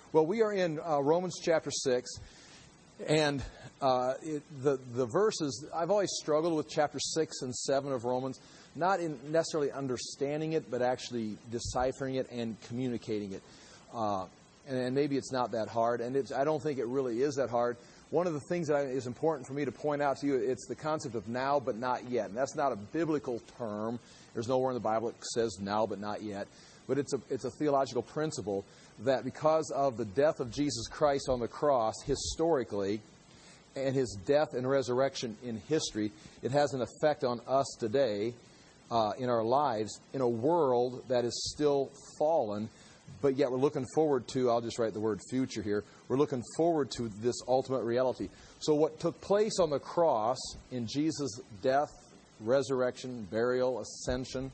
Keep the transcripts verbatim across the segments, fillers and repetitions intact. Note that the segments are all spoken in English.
Well, we are in uh, Romans chapter six, and uh, it, the the verses, I've always struggled with chapter six and seven of Romans, not in necessarily understanding it, but actually deciphering it and communicating it. Uh, and, and maybe it's not that hard, and it's, I don't think it really is that hard. One of the things that I, is important for me to point out to you, it's the concept of now but not yet. And that's not a biblical term. There's nowhere in the Bible that says now but not yet. But it's a, it's a theological principle that because of the death of Jesus Christ on the cross historically and his death and resurrection in history, it has an effect on us today uh, in our lives in a world that is still fallen. But yet we're looking forward to, I'll just write the word future here, we're looking forward to this ultimate reality. So what took place on the cross in Jesus' death, resurrection, burial, ascension,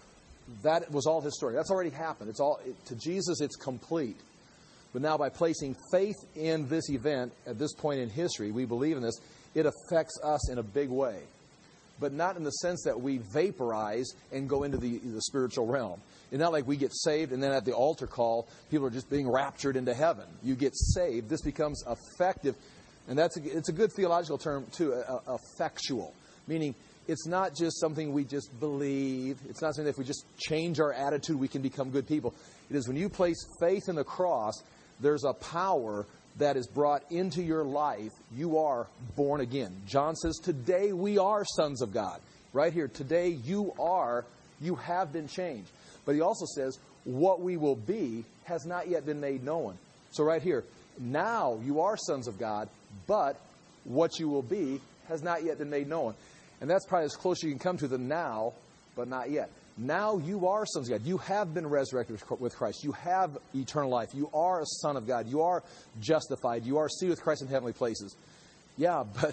that was all historic. That's already happened. It's all it, to Jesus, it's complete. But now by placing faith in this event at this point in history, we believe in this, it affects us in a big way. But not in the sense that we vaporize and go into the, the spiritual realm. It's not like we get saved and then at the altar call, people are just being raptured into heaven. You get saved. This becomes effective. And that's a, it's a good theological term, too, uh, effectual. Meaning it's not just something we just believe. It's not something that if we just change our attitude, we can become good people. It is when you place faith in the cross, there's a power that is brought into your life. You are born again. John says, today we are sons of God. Right here, today you are, you have been changed. But he also says, what we will be has not yet been made known. So right here, now you are sons of God, but what you will be has not yet been made known. And that's probably as close as you can come to the now, but not yet. Now you are sons of God. You have been resurrected with Christ. You have eternal life. You are a son of God. You are justified. You are seated with Christ in heavenly places. Yeah, but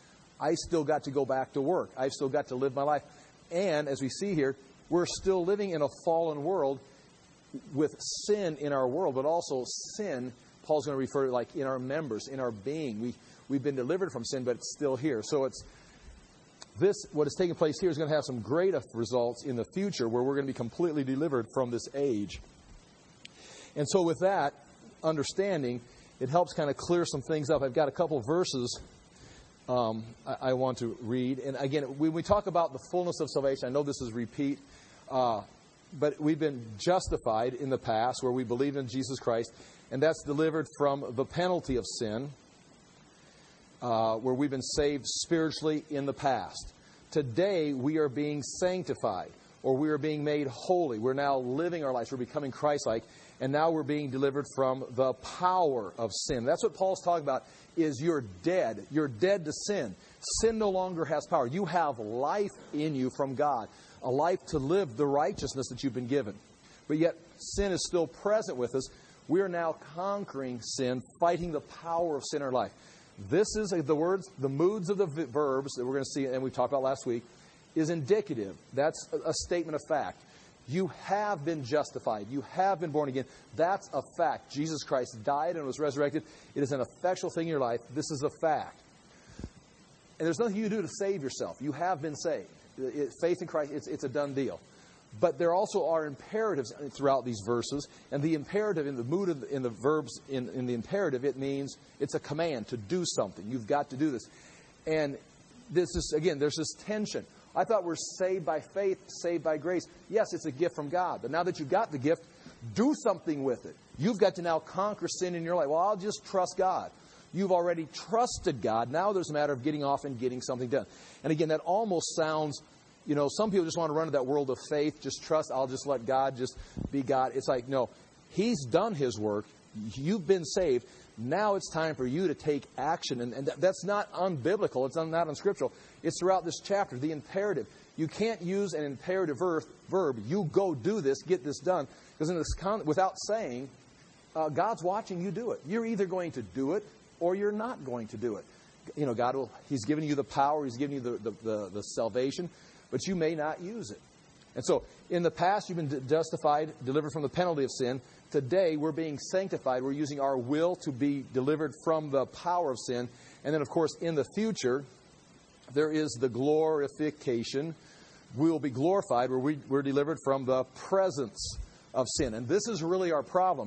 I still got to go back to work. I've still got to live my life. And as we see here, we're still living in a fallen world with sin in our world, but also sin, Paul's going to refer to like in our members, in our being. We, we've been delivered from sin, but it's still here. So it's this, what is taking place here is going to have some great results in the future where we're going to be completely delivered from this age. And so with that understanding, it helps kind of clear some things up. I've got a couple verses um, I, I want to read. And again, when we talk about the fullness of salvation, I know this is repeat, uh, but we've been justified in the past where we believe in Jesus Christ, and that's delivered from the penalty of sin. Uh, where we've been saved spiritually in the past. Today, we are being sanctified, or we are being made holy. We're now living our lives. We're becoming Christ-like, and now we're being delivered from the power of sin. That's what Paul's talking about, is you're dead. You're dead to sin. Sin no longer has power. You have life in you from God, a life to live the righteousness that you've been given. But yet, sin is still present with us. We are now conquering sin, fighting the power of sin in our life. This is the words, the moods of the verbs that we're going to see, and we talked about last week, is indicative. That's a statement of fact. You have been justified. You have been born again. That's a fact. Jesus Christ died and was resurrected. It is an effectual thing in your life. This is a fact. And there's nothing you can do to save yourself. You have been saved. It, faith in Christ, it's, it's a done deal. But there also are imperatives throughout these verses. And the imperative, in the mood of the, in the verbs, in, in the imperative, it means it's a command to do something. You've got to do this. And this is, again, there's this tension. I thought we're saved by faith, saved by grace. Yes, it's a gift from God. But now that you've got the gift, do something with it. You've got to now conquer sin in your life. Well, I'll just trust God. You've already trusted God. Now there's a matter of getting off and getting something done. And again, that almost sounds... You know, some people just want to run to that world of faith, just trust, I'll just let God just be God. It's like, no, He's done His work. You've been saved. Now it's time for you to take action. And, and that's not unbiblical. It's not unscriptural. It's throughout this chapter, the imperative. You can't use an imperative verb, verb you go do this, get this done. Because in this con- without saying, uh, God's watching you do it. You're either going to do it or you're not going to do it. You know, God will, He's given you the power. He's given you the, the, the, the salvation. But you may not use it. And so, in the past, you've been justified, delivered from the penalty of sin. Today, we're being sanctified. We're using our will to be delivered from the power of sin. And then, of course, in the future, there is the glorification. We will be glorified where we, we're delivered from the presence of sin. And this is really our problem.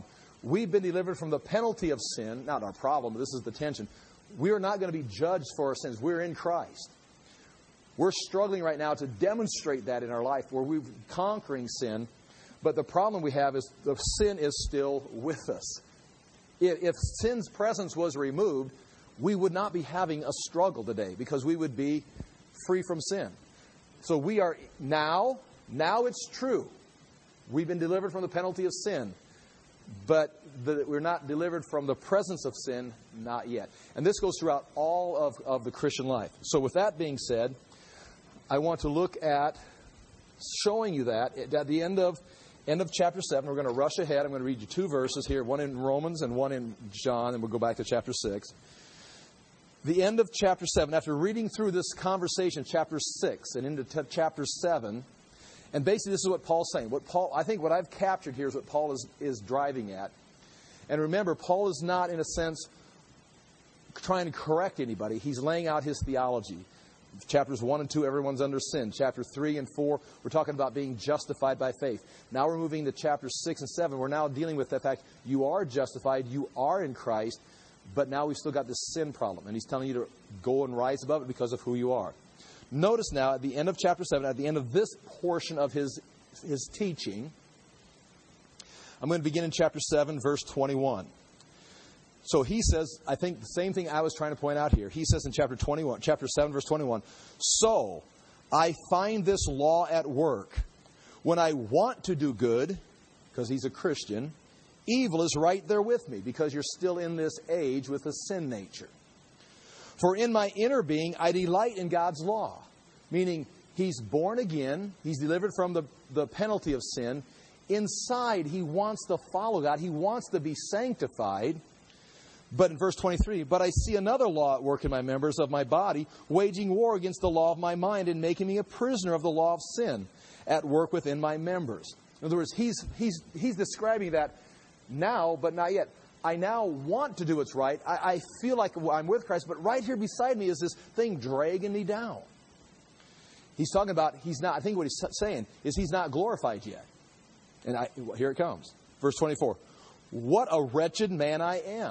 We've been delivered from the penalty of sin. Not our problem, but this is the tension. We are not going to be judged for our sins. We're in Christ. We're struggling right now to demonstrate that in our life, where we're conquering sin. But the problem we have is the sin is still with us. If, if sin's presence was removed, we would not be having a struggle today, because we would be free from sin. So we are now, now it's true. We've been delivered from the penalty of sin. But the, we're not delivered from the presence of sin, not yet. And this goes throughout all of, of the Christian life. So with that being said, I want to look at showing you that at the end of end of chapter seven. We're going to rush ahead. I'm going to read you two verses here, one in Romans and one in John, and we'll go back to chapter six. The end of chapter seven, after reading through this conversation, chapter six and into t- chapter seven, and basically this is what Paul's saying. What Paul, I think what I've captured here is what Paul is, is driving at. And remember, Paul is not, in a sense, trying to correct anybody. He's laying out his theology. Chapters one and two, everyone's under sin. Chapter three and four, we're talking about being justified by faith. Now we're moving to chapters six and seven. We're now dealing with the fact you are justified, you are in Christ, but now we've still got this sin problem. And he's telling you to go and rise above it because of who you are. Notice now, at the end of chapter seven, at the end of this portion of his, his teaching, I'm going to begin in chapter seven, verse twenty-one. So he says, I think the same thing I was trying to point out here. He says in chapter twenty-one, chapter seven, verse twenty-one, "So I find this law at work. When I want to do good," because he's a Christian, "evil is right there with me," because you're still in this age with a sin nature. "For in my inner being I delight in God's law." Meaning he's born again. He's delivered from the, the penalty of sin. Inside he wants to follow God. He wants to be sanctified. But in verse twenty-three, "But I see another law at work in my members of my body, waging war against the law of my mind and making me a prisoner of the law of sin at work within my members." In other words, he's, he's, he's describing that now, but not yet. I now want to do what's right. I, I feel like I'm with Christ, but right here beside me is this thing dragging me down. He's talking about, he's not, I think what he's saying is he's not glorified yet. And I, here it comes. Verse twenty-four. "What a wretched man I am.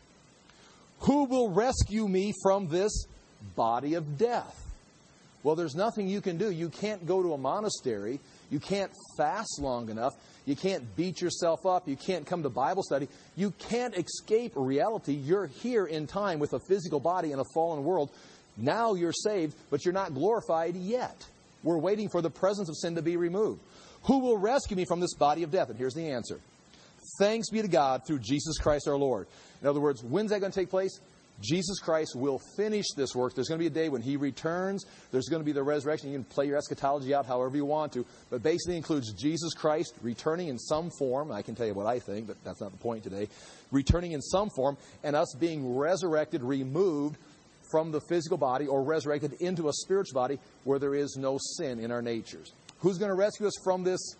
Who will rescue me from this body of death?" Well, there's nothing you can do. You can't go to a monastery. You can't fast long enough. You can't beat yourself up. You can't come to Bible study. You can't escape reality. You're here in time with a physical body in a fallen world. Now you're saved, but you're not glorified yet. We're waiting for the presence of sin to be removed. "Who will rescue me from this body of death?" And here's the answer. "Thanks be to God through Jesus Christ our Lord." In other words, when's that going to take place? Jesus Christ will finish this work. There's going to be a day when He returns. There's going to be the resurrection. You can play your eschatology out however you want to. But basically includes Jesus Christ returning in some form. I can tell you what I think, but that's not the point today. Returning in some form, and us being resurrected, removed from the physical body, or resurrected into a spiritual body where there is no sin in our natures. Who's going to rescue us from this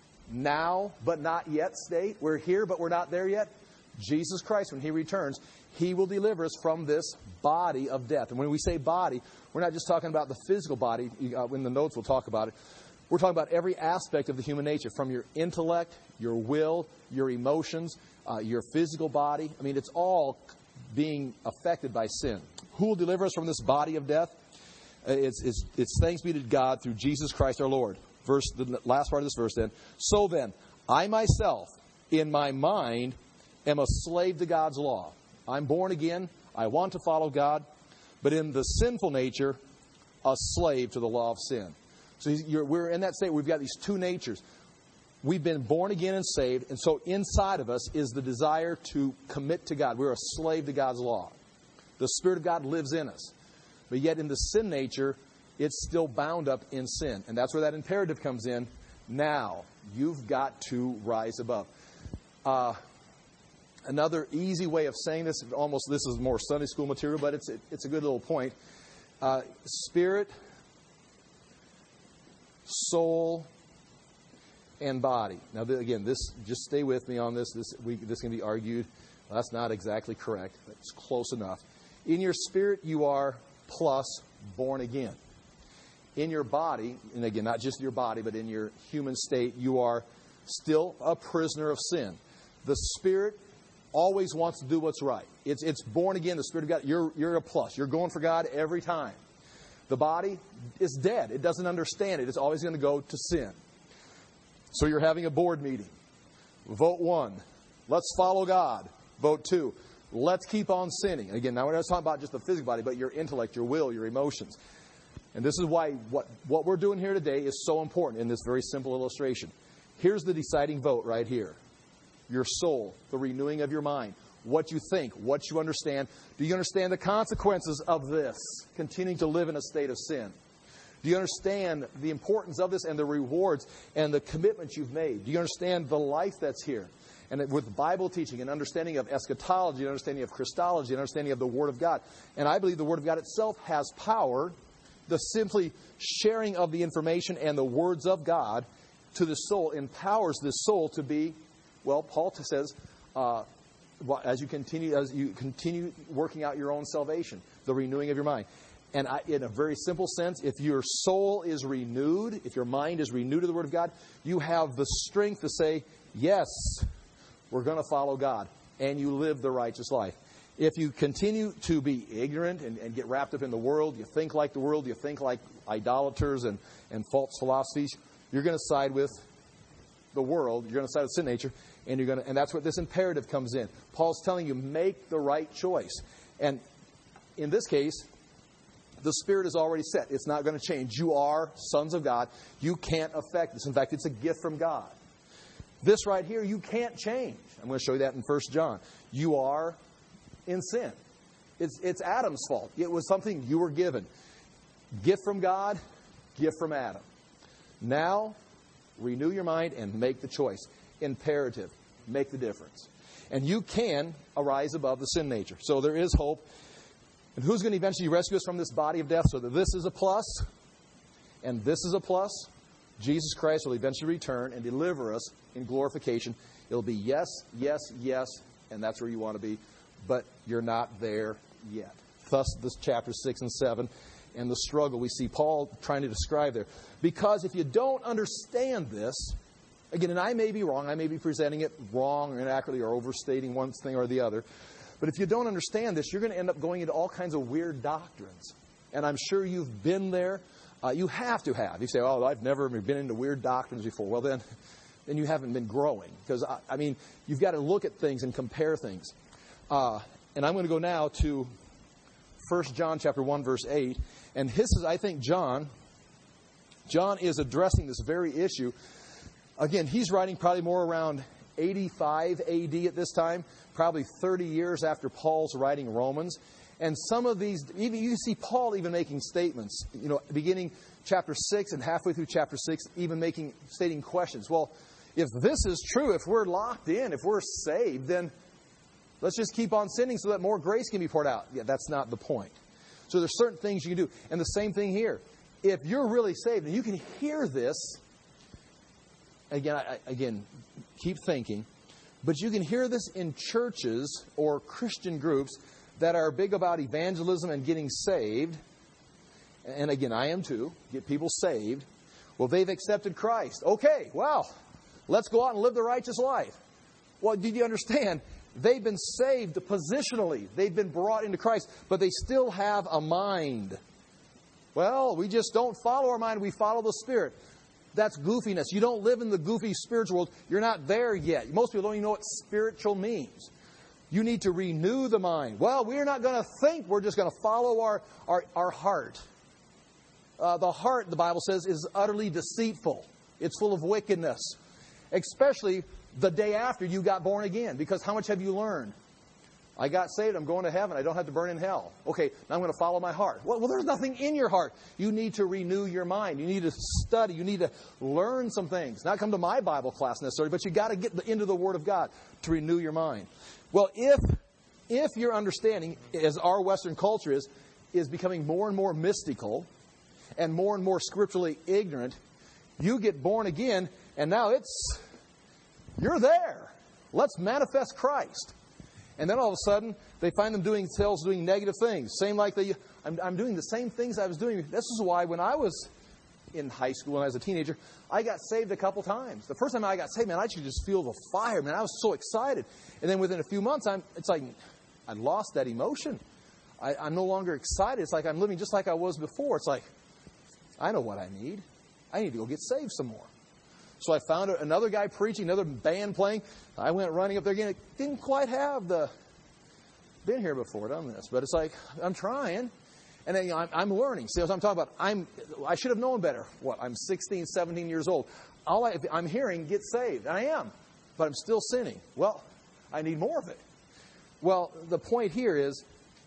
now but not yet state? We're here but we're not there yet. Jesus Christ, when He returns, He will deliver us from this body of death. And when we say body, we're not just talking about the physical body. Uh, in the notes we'll talk about it. We're talking about every aspect of the human nature, from your intellect, your will, your emotions, uh, your physical body. I mean, it's all being affected by sin. Who will deliver us from this body of death? It's, it's, it's thanks be to God through Jesus Christ our Lord. Verse, the last part of this verse then. "So then, I myself, in my mind, am a slave to God's law." I'm born again. I want to follow God. But in the sinful nature, a slave to the law of sin. So you're, we're in that state. We've got these two natures. We've been born again and saved. And so inside of us is the desire to commit to God. We're a slave to God's law. The Spirit of God lives in us. But yet in the sin nature, it's still bound up in sin. And that's where that imperative comes in. Now, you've got to rise above. Uh, another easy way of saying this, almost this is more Sunday school material, but it's, it, it's a good little point. Uh, spirit, soul, and body. Now, th- again, this just stay with me on this. This, we, this can be argued. Well, that's not exactly correct, but it's close enough. In your spirit, you are plus born again. In your body, and again, not just your body, but in your human state, you are still a prisoner of sin. The Spirit always wants to do what's right. It's, it's born again, the Spirit of God. You're, you're a plus. You're going for God every time. The body is dead. It doesn't understand it. It's always going to go to sin. So you're having a board meeting. Vote one, let's follow God. Vote two, let's keep on sinning. And again, now we're not talking about just the physical body, but your intellect, your will, your emotions. And this is why what, what we're doing here today is so important in this very simple illustration. Here's the deciding vote right here. Your soul, the renewing of your mind, what you think, what you understand. Do you understand the consequences of this, continuing to live in a state of sin? Do you understand the importance of this and the rewards and the commitments you've made? Do you understand the life that's here? And with Bible teaching and understanding of eschatology, and understanding of Christology, and understanding of the Word of God. And I believe the Word of God itself has power. The simply sharing of the information and the words of God to the soul empowers the soul to be, well, Paul says, uh, as you continue as you continue working out your own salvation, the renewing of your mind. And I, in a very simple sense, if your soul is renewed, if your mind is renewed to the Word of God, you have the strength to say, yes, we're going to follow God, and you live the righteous life. If you continue to be ignorant and, and get wrapped up in the world, you think like the world, you think like idolaters and, and false philosophies, you're going to side with the world, you're going to side with sin nature, and you're going to, and that's what this imperative comes in. Paul's telling you, make the right choice. And in this case, the Spirit is already set. It's not going to change. You are sons of God. You can't affect this. In fact, it's a gift from God. This right here, you can't change. I'm going to show you that in First John. You are in sin. It's, it's Adam's fault. It was something you were given. Gift from God, gift from Adam. Now, renew your mind and make the choice. Imperative. Make the difference. And you can arise above the sin nature. So there is hope. And who's going to eventually rescue us from this body of death so that this is a plus and this is a plus? Jesus Christ will eventually return and deliver us in glorification. It'll be yes, yes, yes, and that's where you want to be. But you're not there yet. Thus, this chapter six and seven and the struggle we see Paul trying to describe there. Because if you don't understand this, again, and I may be wrong, I may be presenting it wrong or inaccurately or overstating one thing or the other, but if you don't understand this, you're going to end up going into all kinds of weird doctrines. And I'm sure you've been there. Uh, you have to have. You say, oh, I've never been into weird doctrines before. Well, then, then you haven't been growing. Because, I, I mean, you've got to look at things and compare things. Uh, and I'm going to go now to First John chapter one, verse eight. And this is, I think, John. John is addressing this very issue. Again, he's writing probably more around eighty-five A D at this time, probably thirty years after Paul's writing Romans. And some of these, even you see Paul even making statements, you know, beginning chapter six and halfway through chapter six, even making, stating questions. Well, if this is true, if we're locked in, if we're saved, then let's just keep on sinning so that more grace can be poured out. Yeah, that's not the point. So there's certain things you can do. And the same thing here. If you're really saved, and you can hear this, again, I, again, keep thinking, but you can hear this in churches or Christian groups that are big about evangelism and getting saved. And again, I am too. Get people saved. Well, they've accepted Christ. Okay, well, let's go out and live the righteous life. Well, did you understand? They've been saved positionally. They've been brought into Christ, but they still have a mind. Well, we just don't follow our mind. We follow the Spirit. That's goofiness. You don't live in the goofy spiritual world. You're not there yet. Most people don't even know what spiritual means. You need to renew the mind. Well, we're not going to think. We're just going to follow our, our, our heart. Uh, the heart, the Bible says, is utterly deceitful. It's full of wickedness. Especially the day after you got born again. Because how much have you learned? I got saved. I'm going to heaven. I don't have to burn in hell. Okay, now I'm going to follow my heart. Well, well, there's nothing in your heart. You need to renew your mind. You need to study. You need to learn some things. Not come to my Bible class necessarily, but you got to get into the Word of God to renew your mind. Well, if if your understanding, as our Western culture is, is becoming more and more mystical and more and more scripturally ignorant, you get born again, and now it's, you're there. Let's manifest Christ. And then all of a sudden, they find them doing themselves doing negative things. Same like they, I'm, I'm doing the same things I was doing. This is why when I was in high school when I was a teenager, I got saved a couple times. The first time I got saved, man, I could just feel the fire, man. I was so excited. And then within a few months, I'm, it's like I lost that emotion. I, I'm no longer excited. It's like I'm living just like I was before. It's like, I know what I need. I need to go get saved some more. So I found another guy preaching, another band playing. I went running up there again. It didn't quite have the, been here before, done this. But it's like, I'm trying. And then, you know, I'm, I'm learning. See what I'm talking about? I'm, I should have known better. What? I'm sixteen, seventeen years old. All I, I'm hearing, get saved. And I am. But I'm still sinning. Well, I need more of it. Well, the point here is,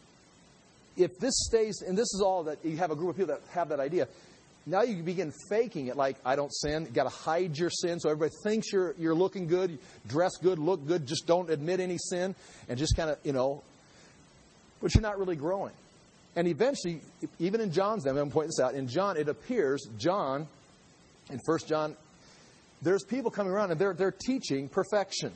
if this stays, and this is all that, you have a group of people that have that idea, now you begin faking it like, I don't sin. You've got to hide your sin so everybody thinks you're you're looking good, you dress good, look good, just don't admit any sin, and just kind of, you know, but you're not really growing. And eventually, even in John's name, I'm going to point this out, in John, it appears, John, in First John, there's people coming around and they're they're teaching perfection.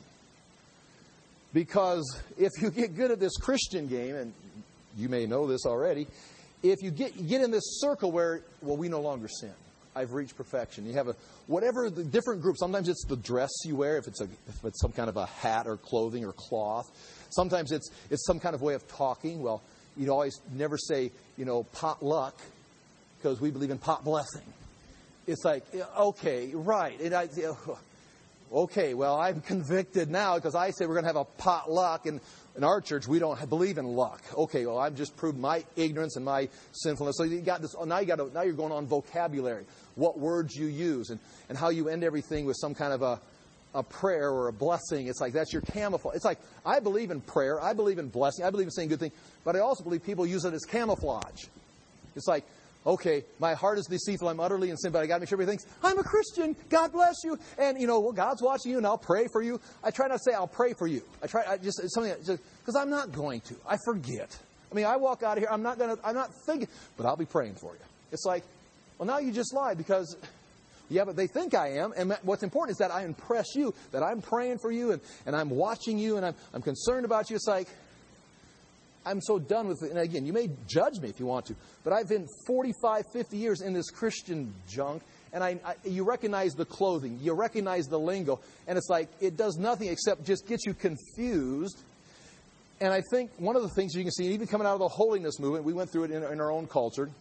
Because if you get good at this Christian game, and you may know this already, if you get you get in this circle where, well, we no longer sin. I've reached perfection. You have a whatever the different groups. Sometimes it's the dress you wear, if it's a if it's some kind of a hat or clothing or cloth. Sometimes it's it's some kind of way of talking. Well, you always never say, you know, pot luck, because we believe in pot blessing. It's like, okay, right. And I, okay, well, I'm convicted now because I say we're going to have a pot luck, and in our church we don't believe in luck. Okay, well, I've just proved my ignorance and my sinfulness. So you got this. Now you got to, now you're going on vocabulary, what words you use, and, and how you end everything with some kind of a a prayer or a blessing. It's like that's your camouflage. It's like, I believe in prayer, I believe in blessing, I believe in saying good things, but I also believe people use it as camouflage. It's like, okay, my heart is deceitful, I'm utterly in sin, but I got to make sure everybody thinks, I'm a Christian, God bless you, and, you know, well, God's watching you, and I'll pray for you. I try not to say I'll pray for you. I try, I just, it's something, because I'm not going to. I forget. I mean, I walk out of here, I'm not going to, I'm not thinking, but I'll be praying for you. It's like, well, now you just lied, because yeah, but they think I am, and what's important is that I impress you, that I'm praying for you, and, and I'm watching you, and I'm, I'm concerned about you. It's like, I'm so done with it. And again, you may judge me if you want to, but I've been forty-five, fifty years in this Christian junk, and I, I you recognize the clothing, you recognize the lingo, and it's like, it does nothing except just get you confused. And I think one of the things you can see, even coming out of the holiness movement, we went through it in, in our own culture,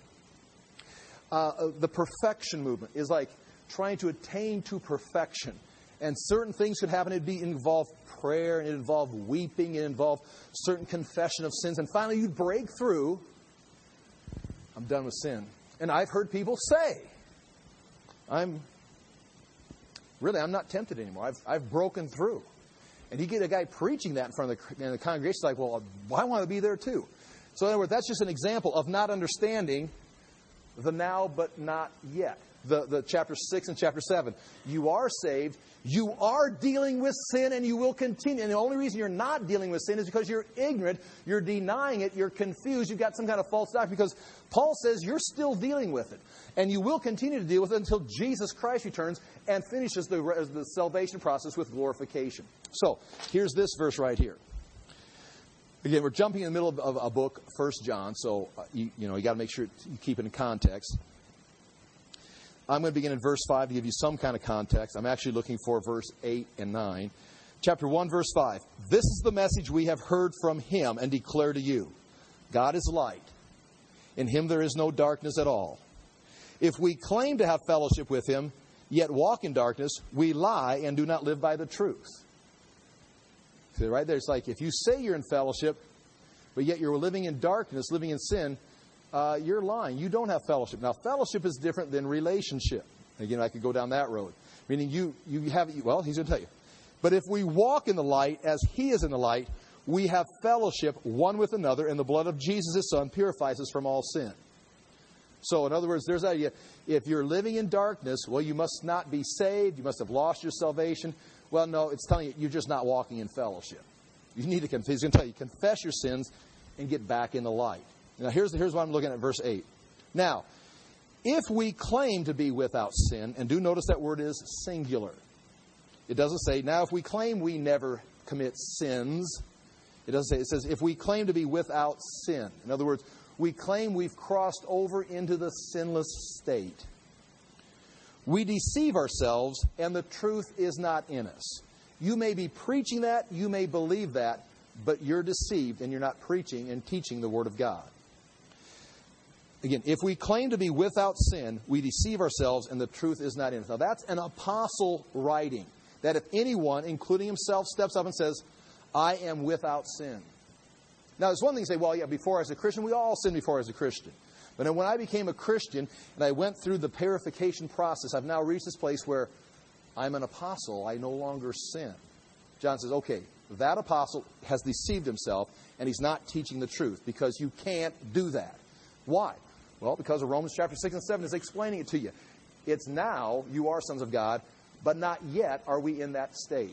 uh, the perfection movement is like, trying to attain to perfection. And certain things could happen. It'd be involve prayer, and it involved weeping, it involved certain confession of sins. And finally you'd break through, I'm done with sin. And I've heard people say, I'm, really, I'm not tempted anymore. I've, I've broken through. And you get a guy preaching that in front of the, in the congregation, it's like, well, I want to be there too. So in other words, that's just an example of not understanding the now but not yet. The, the chapter six and chapter seven. You are saved. You are dealing with sin, and you will continue. And the only reason you're not dealing with sin is because you're ignorant. You're denying it. You're confused. You've got some kind of false doctrine. Because Paul says you're still dealing with it. And you will continue to deal with it until Jesus Christ returns and finishes the, the salvation process with glorification. So, here's this verse right here. Again, we're jumping in the middle of, of a book, First John. So, uh, you, you know, you got to make sure you keep it in context. I'm going to begin in verse five to give you some kind of context. I'm actually looking for verse eight and nine. Chapter one, verse five. This is the message we have heard from Him and declare to you. God is light. In Him there is no darkness at all. If we claim to have fellowship with Him, yet walk in darkness, we lie and do not live by the truth. See, right there, it's like if you say you're in fellowship, but yet you're living in darkness, living in sin, Uh, you're lying. You don't have fellowship. Now, fellowship is different than relationship. Again, I could go down that road. Meaning you, you have, well, he's going to tell you. But if we walk in the light as He is in the light, we have fellowship one with another, and the blood of Jesus, His Son, purifies us from all sin. So, in other words, there's that idea. If you're living in darkness, well, you must not be saved. You must have lost your salvation. Well, no, it's telling you you're just not walking in fellowship. You need to confess. He's going to tell you, confess your sins and get back in the light. Now, here's, here's what I'm looking at, verse eight. Now, if we claim to be without sin, and do notice that word is singular. It doesn't say, now if we claim we never commit sins, it doesn't say, it says, if we claim to be without sin. In other words, we claim we've crossed over into the sinless state. we deceive ourselves, and the truth is not in us. You may be preaching that, you may believe that, but you're deceived and you're not preaching and teaching the Word of God. Again, if we claim to be without sin, we deceive ourselves and the truth is not in us. Now that's an apostle writing. That if anyone, including himself, steps up and says, I am without sin. Now it's one thing to say, well, yeah, before I was a Christian, we all sinned before I was a Christian. But then when I became a Christian and I went through the purification process, I've now reached this place where I'm an apostle. I no longer sin. John says, okay, that apostle has deceived himself and he's not teaching the truth because you can't do that. Why? Well, because of Romans chapter six and seven is explaining it to you. It's now you are sons of God, but not yet are we in that state.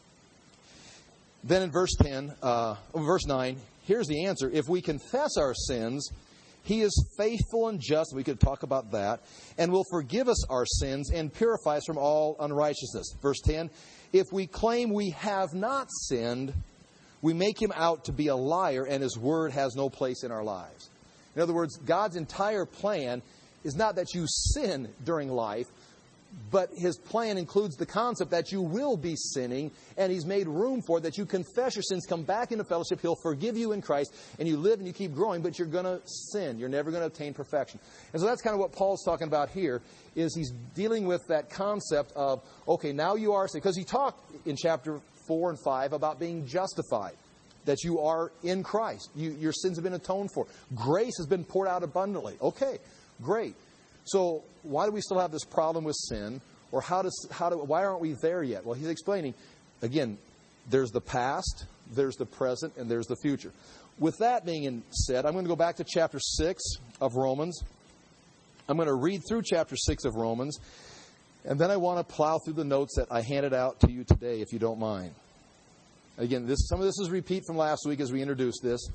Then in verse ten, uh, verse nine, here's the answer. If we confess our sins, He is faithful and just. We could talk about that. And will forgive us our sins and purify us from all unrighteousness. Verse ten, if we claim we have not sinned, we make Him out to be a liar and His word has no place in our lives. In other words, God's entire plan is not that you sin during life, but His plan includes the concept that you will be sinning, and He's made room for it, that you confess your sins, come back into fellowship, He'll forgive you in Christ, and you live and you keep growing, but you're going to sin. You're never going to obtain perfection. And so that's kind of what Paul's talking about here, is he's dealing with that concept of, okay, now you are saved. Because he talked in chapter four and five about being justified, that you are in Christ. You, your sins have been atoned for. Grace has been poured out abundantly. Okay, great. So why do we still have this problem with sin? Or how does how do why aren't we there yet? Well, he's explaining, again, there's the past, there's the present, and there's the future. With that being said, I'm going to go back to chapter six of Romans. I'm going to read through chapter six of Romans, and then I want to plow through the notes that I handed out to you today, if you don't mind. Again, this some of this is repeat from last week as we introduced this.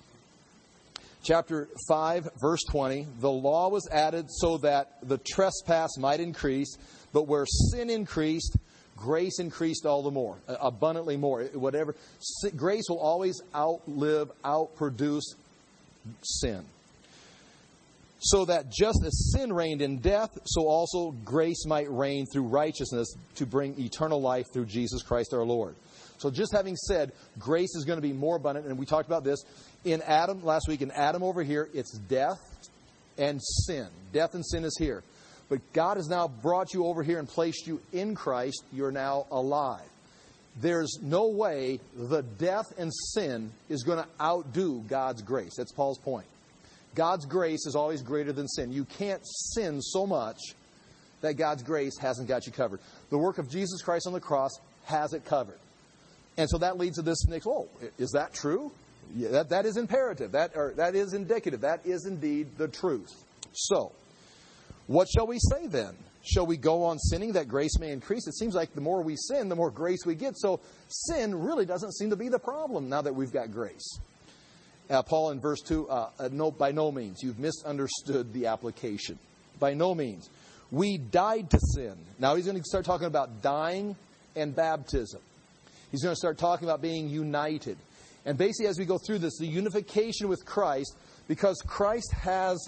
Chapter five, verse twenty, the law was added so that the trespass might increase, but where sin increased, grace increased all the more, abundantly more. Whatever, grace will always outlive, outproduce sin. So that just as sin reigned in death, so also grace might reign through righteousness to bring eternal life through Jesus Christ our Lord. So just having said, grace is going to be more abundant, and we talked about this in Adam last week. In Adam over here, it's death and sin. Death and sin is here. But God has now brought you over here and placed you in Christ. You're now alive. There's no way the death and sin is going to outdo God's grace. That's Paul's point. God's grace is always greater than sin. You can't sin so much that God's grace hasn't got you covered. The work of Jesus Christ on the cross has it covered. And so that leads to this next, oh, is that true? Yeah, that, that is imperative. That, or, that is indicative. That is indeed the truth. So, what shall we say then? Shall we go on sinning that grace may increase? It seems like the more we sin, the more grace we get. So sin really doesn't seem to be the problem now that we've got grace. Uh, Paul in verse two, uh, uh, no, by no means. You've misunderstood the application. By no means. We died to sin. Now he's going to start talking about dying and baptism. He's going to start talking about being united. And basically, as we go through this, the unification with Christ, because Christ has,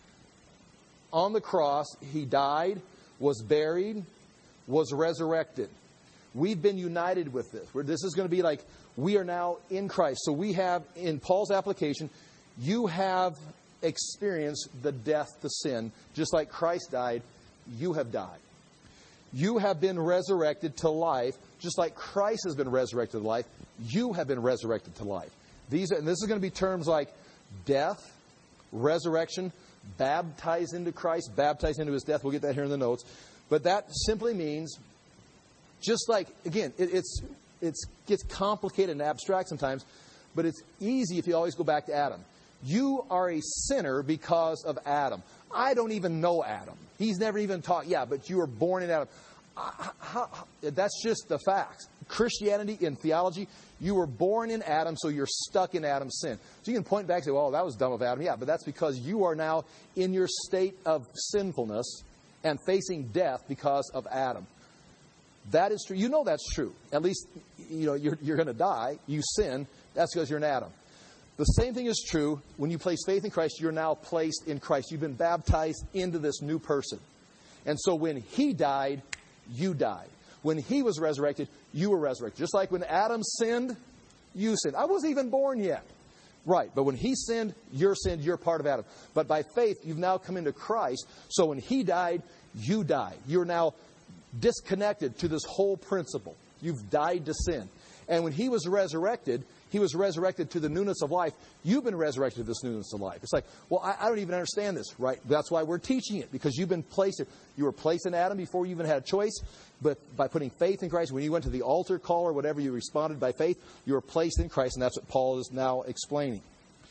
on the cross, He died, was buried, was resurrected. We've been united with this. This is going to be like, we are now in Christ. So we have, in Paul's application, you have experienced the death to sin. Just like Christ died, you have died. You have been resurrected to life. Just like Christ has been resurrected to life, you have been resurrected to life. These are, and this is going to be terms like death, resurrection, baptized into Christ, baptized into His death. We'll get that here in the notes. But that simply means, just like, again, it, it's it's gets complicated and abstract sometimes, but it's easy if you always go back to Adam. You are a sinner because of Adam. I don't even know Adam. He's never even taught, yeah, but you were born in Adam. How, how, that's just the facts. Christianity and theology, you were born in Adam, so you're stuck in Adam's sin. So you can point back and say, well, that was dumb of Adam. Yeah, but that's because you are now in your state of sinfulness and facing death because of Adam. That is true. You know that's true. At least, you know, you're, you're going to die. You sin. That's because you're in Adam. The same thing is true when you place faith in Christ. You're now placed in Christ. You've been baptized into this new person. And so when he died, you died. When he was resurrected, you were resurrected. Just like when Adam sinned, you sinned. I wasn't even born yet. Right, but when he sinned, you're sinned, you're part of Adam. But by faith, you've now come into Christ. So when he died, you died. You're now disconnected to this whole principle. You've died to sin. And when he was resurrected, he was resurrected to the newness of life. You've been resurrected to this newness of life. It's like, well, I, I don't even understand this, right? That's why we're teaching it, because you've been placed. You were placed in Adam before you even had a choice. But by putting faith in Christ, when you went to the altar call or whatever, you responded by faith, you were placed in Christ, and that's what Paul is now explaining.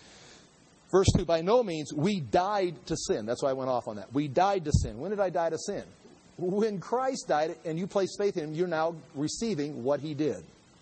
Verse two, by no means, we died to sin. That's why I went off on that. We died to sin. When did I die to sin? When Christ died and you placed faith in him, you're now receiving what he did.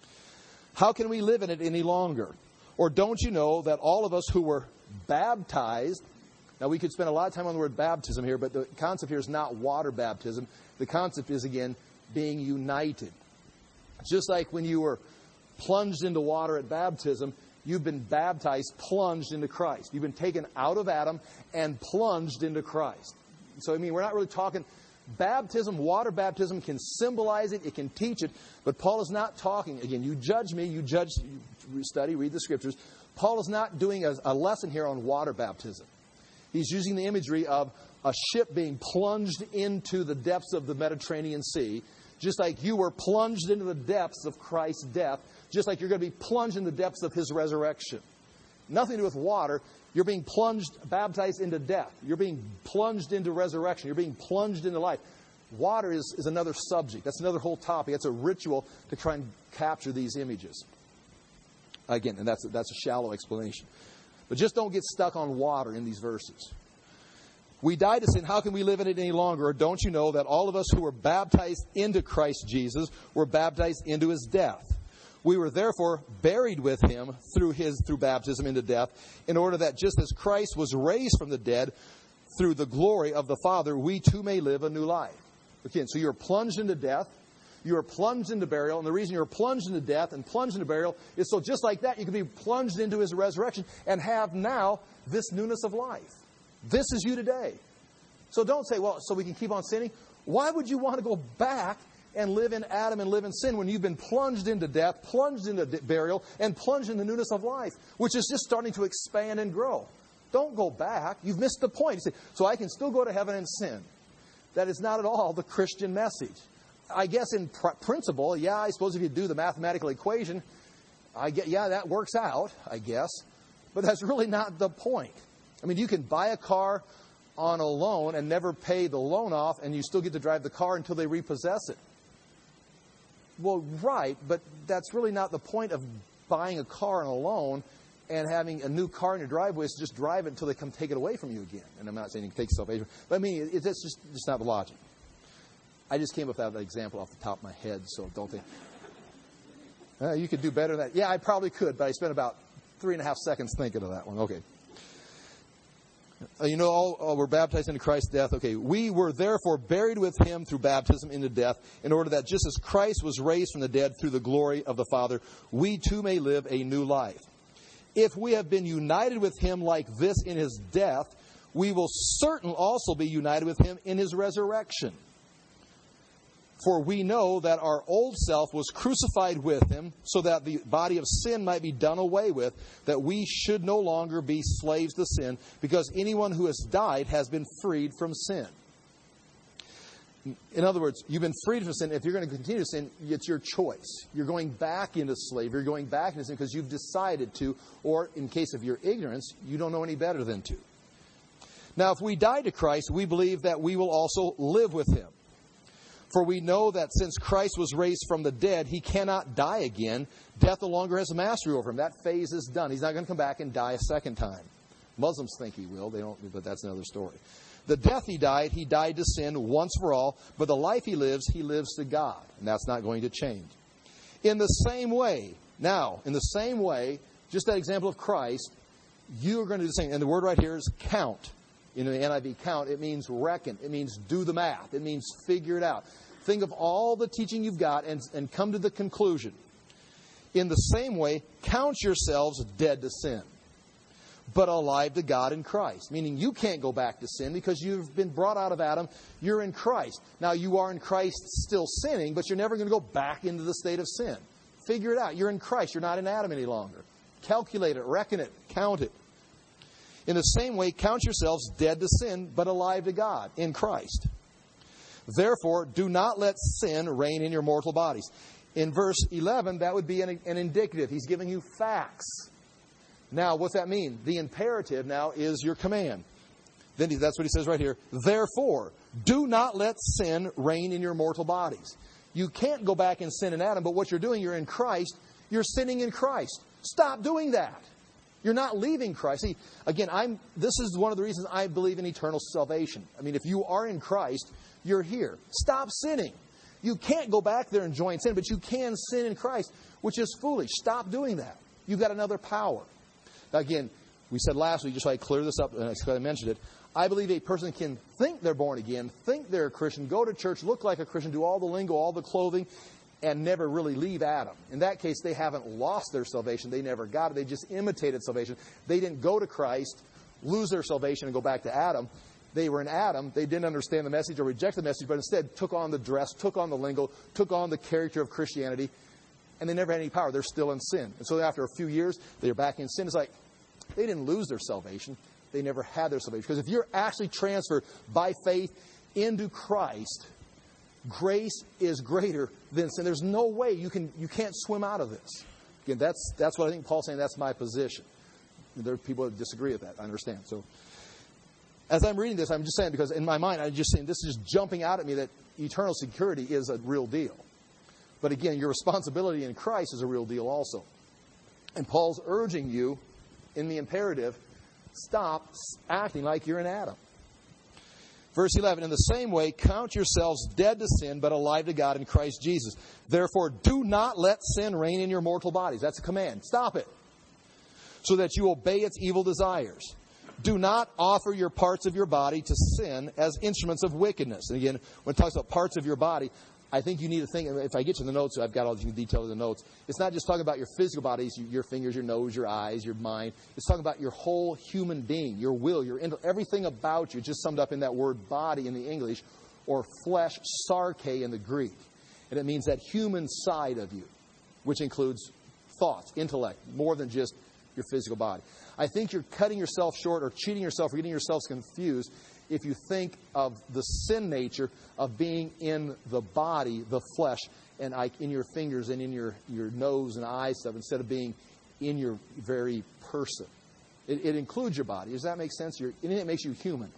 How can we live in it any longer? Or don't you know that all of us who were baptized, now we could spend a lot of time on the word baptism here, but the concept here is not water baptism. The concept is, again, being united. Just like when you were plunged into water at baptism, you've been baptized, plunged into Christ. You've been taken out of Adam and plunged into Christ. So, I mean, we're not really talking baptism. Water baptism can symbolize it. It can teach it. But Paul is not talking, again, you judge me, you judge, you study, read the Scriptures. Paul is not doing a, a lesson here on water baptism. He's using the imagery of a ship being plunged into the depths of the Mediterranean Sea, just like you were plunged into the depths of Christ's death, just like you're going to be plunged in the depths of his resurrection. Nothing to do with water. You're being plunged, baptized into death. You're being plunged into resurrection. You're being plunged into life. Water is, is another subject. That's another whole topic. It's a ritual to try and capture these images. Again, and that's, that's a shallow explanation. But just don't get stuck on water in these verses. We died to sin. How can we live in it any longer? Or don't you know that all of us who were baptized into Christ Jesus were baptized into his death? We were therefore buried with him through his through baptism into death, in order that just as Christ was raised from the dead through the glory of the Father, we too may live a new life. Again, so you're plunged into death. You are plunged into burial. And the reason you're plunged into death and plunged into burial is so just like that, you can be plunged into his resurrection and have now this newness of life. This is you today. So don't say, well, so we can keep on sinning. Why would you want to go back and live in Adam and live in sin when you've been plunged into death, plunged into burial, and plunged in the newness of life, which is just starting to expand and grow? Don't go back. You've missed the point. You say, so I can still go to heaven and sin. That is not at all the Christian message. I guess in pr- principle, yeah, I suppose if you do the mathematical equation, I get, yeah, that works out, I guess. But that's really not the point. I mean, you can buy a car on a loan and never pay the loan off, and you still get to drive the car until they repossess it. Well, right, but that's really not the point of buying a car on a loan and having a new car in your driveway is just drive it until they come take it away from you again. And I'm not saying you can take salvation, but I mean, it's just, just not the logic. I just came up with that example off the top of my head, so don't think, uh, you could do better than that. Yeah, I probably could, but I spent about three and a half seconds thinking of that one. Okay. Uh, you know, all, all were baptized into Christ's death. Okay, we were therefore buried with him through baptism into death, in order that just as Christ was raised from the dead through the glory of the Father, we too may live a new life. If we have been united with him like this in his death, we will certainly also be united with him in his resurrection. For we know that our old self was crucified with him, so that the body of sin might be done away with, that we should no longer be slaves to sin, because anyone who has died has been freed from sin. In other words, you've been freed from sin. If you're going to continue to sin, it's your choice. You're going back into slavery. You're going back into sin because you've decided to, or in case of your ignorance, you don't know any better than to. Now, if we die to Christ, we believe that we will also live with him. For we know that since Christ was raised from the dead, he cannot die again. Death no longer has mastery over him. That phase is done. He's not going to come back and die a second time. Muslims think he will. They don't, but that's another story. The death he died, he died to sin once for all. But the life he lives, he lives to God. And that's not going to change. In the same way, now, in the same way, just that example of Christ, you are going to do the same. And the word right here is count. In the N I V, count, it means reckon. It means do the math. It means figure it out. Think of all the teaching you've got and, and come to the conclusion. In the same way, count yourselves dead to sin. but alive to God in Christ. Meaning you can't go back to sin because you've been brought out of Adam. You're in Christ. Now you are in Christ still sinning, but you're never going to go back into the state of sin. Figure it out. You're in Christ. You're not in Adam any longer. Calculate it, reckon it, count it. In the same way, count yourselves dead to sin, but alive to God in Christ. Therefore, do not let sin reign in your mortal bodies. In verse eleven, that would be an, an indicative. He's giving you facts. Now, what's that mean? The imperative now is your command. Then he, that's what he says right here. Therefore, do not let sin reign in your mortal bodies. You can't go back and sin in Adam, but what you're doing, you're in Christ. You're sinning in Christ. Stop doing that. You're not leaving Christ. See, again, I'm. This is one of the reasons I believe in eternal salvation. I mean, if you are in Christ, you're here. Stop sinning. You can't go back there and join sin, but you can sin in Christ, which is foolish. Stop doing that. You've got another power. Now, again, we said last week, just so I clear this up, and I mentioned it, I believe a person can think they're born again, think they're a Christian, go to church, look like a Christian, do all the lingo, all the clothing, and never really leave Adam. In that case, they haven't lost their salvation. They never got it. They just imitated salvation. They didn't go to Christ, lose their salvation, and go back to Adam. They were in Adam. They didn't understand the message or reject the message, but instead took on the dress, took on the lingo, took on the character of Christianity, and they never had any power. They're still in sin. And so after a few years, they're back in sin. It's like they didn't lose their salvation. They never had their salvation. Because if you're actually transferred by faith into Christ, grace is greater than sin. There's no way you can you can't swim out of this. Again, that's that's what I think Paul's saying. That's my position. There are people that disagree with that. I understand. So as I'm reading this, I'm just saying, because in my mind, I'm just saying this is just jumping out at me that eternal security is a real deal. But again, your responsibility in Christ is a real deal also. And Paul's urging you in the imperative, stop acting like you're in Adam. Verse eleven, in the same way, count yourselves dead to sin, but alive to God in Christ Jesus. Therefore, do not let sin reign in your mortal bodies. That's a command. Stop it. So that you obey its evil desires. Do not offer your parts of your body to sin as instruments of wickedness. And again, when it talks about parts of your body, I think you need to think, if I get to the notes, I've got all the detail of the notes. It's not just talking about your physical bodies, your fingers, your nose, your eyes, your mind. It's talking about your whole human being, your will, your everything about you, just summed up in that word body in the English, or flesh, sarke in the Greek. And it means that human side of you, which includes thoughts, intellect, more than just your physical body. I think you're cutting yourself short or cheating yourself or getting yourselves confused if you think of the sin nature of being in the body, the flesh, and in your fingers and in your, your nose and eyes stuff, instead of being in your very person. It, it includes your body. Does that make sense? You're, it makes you human.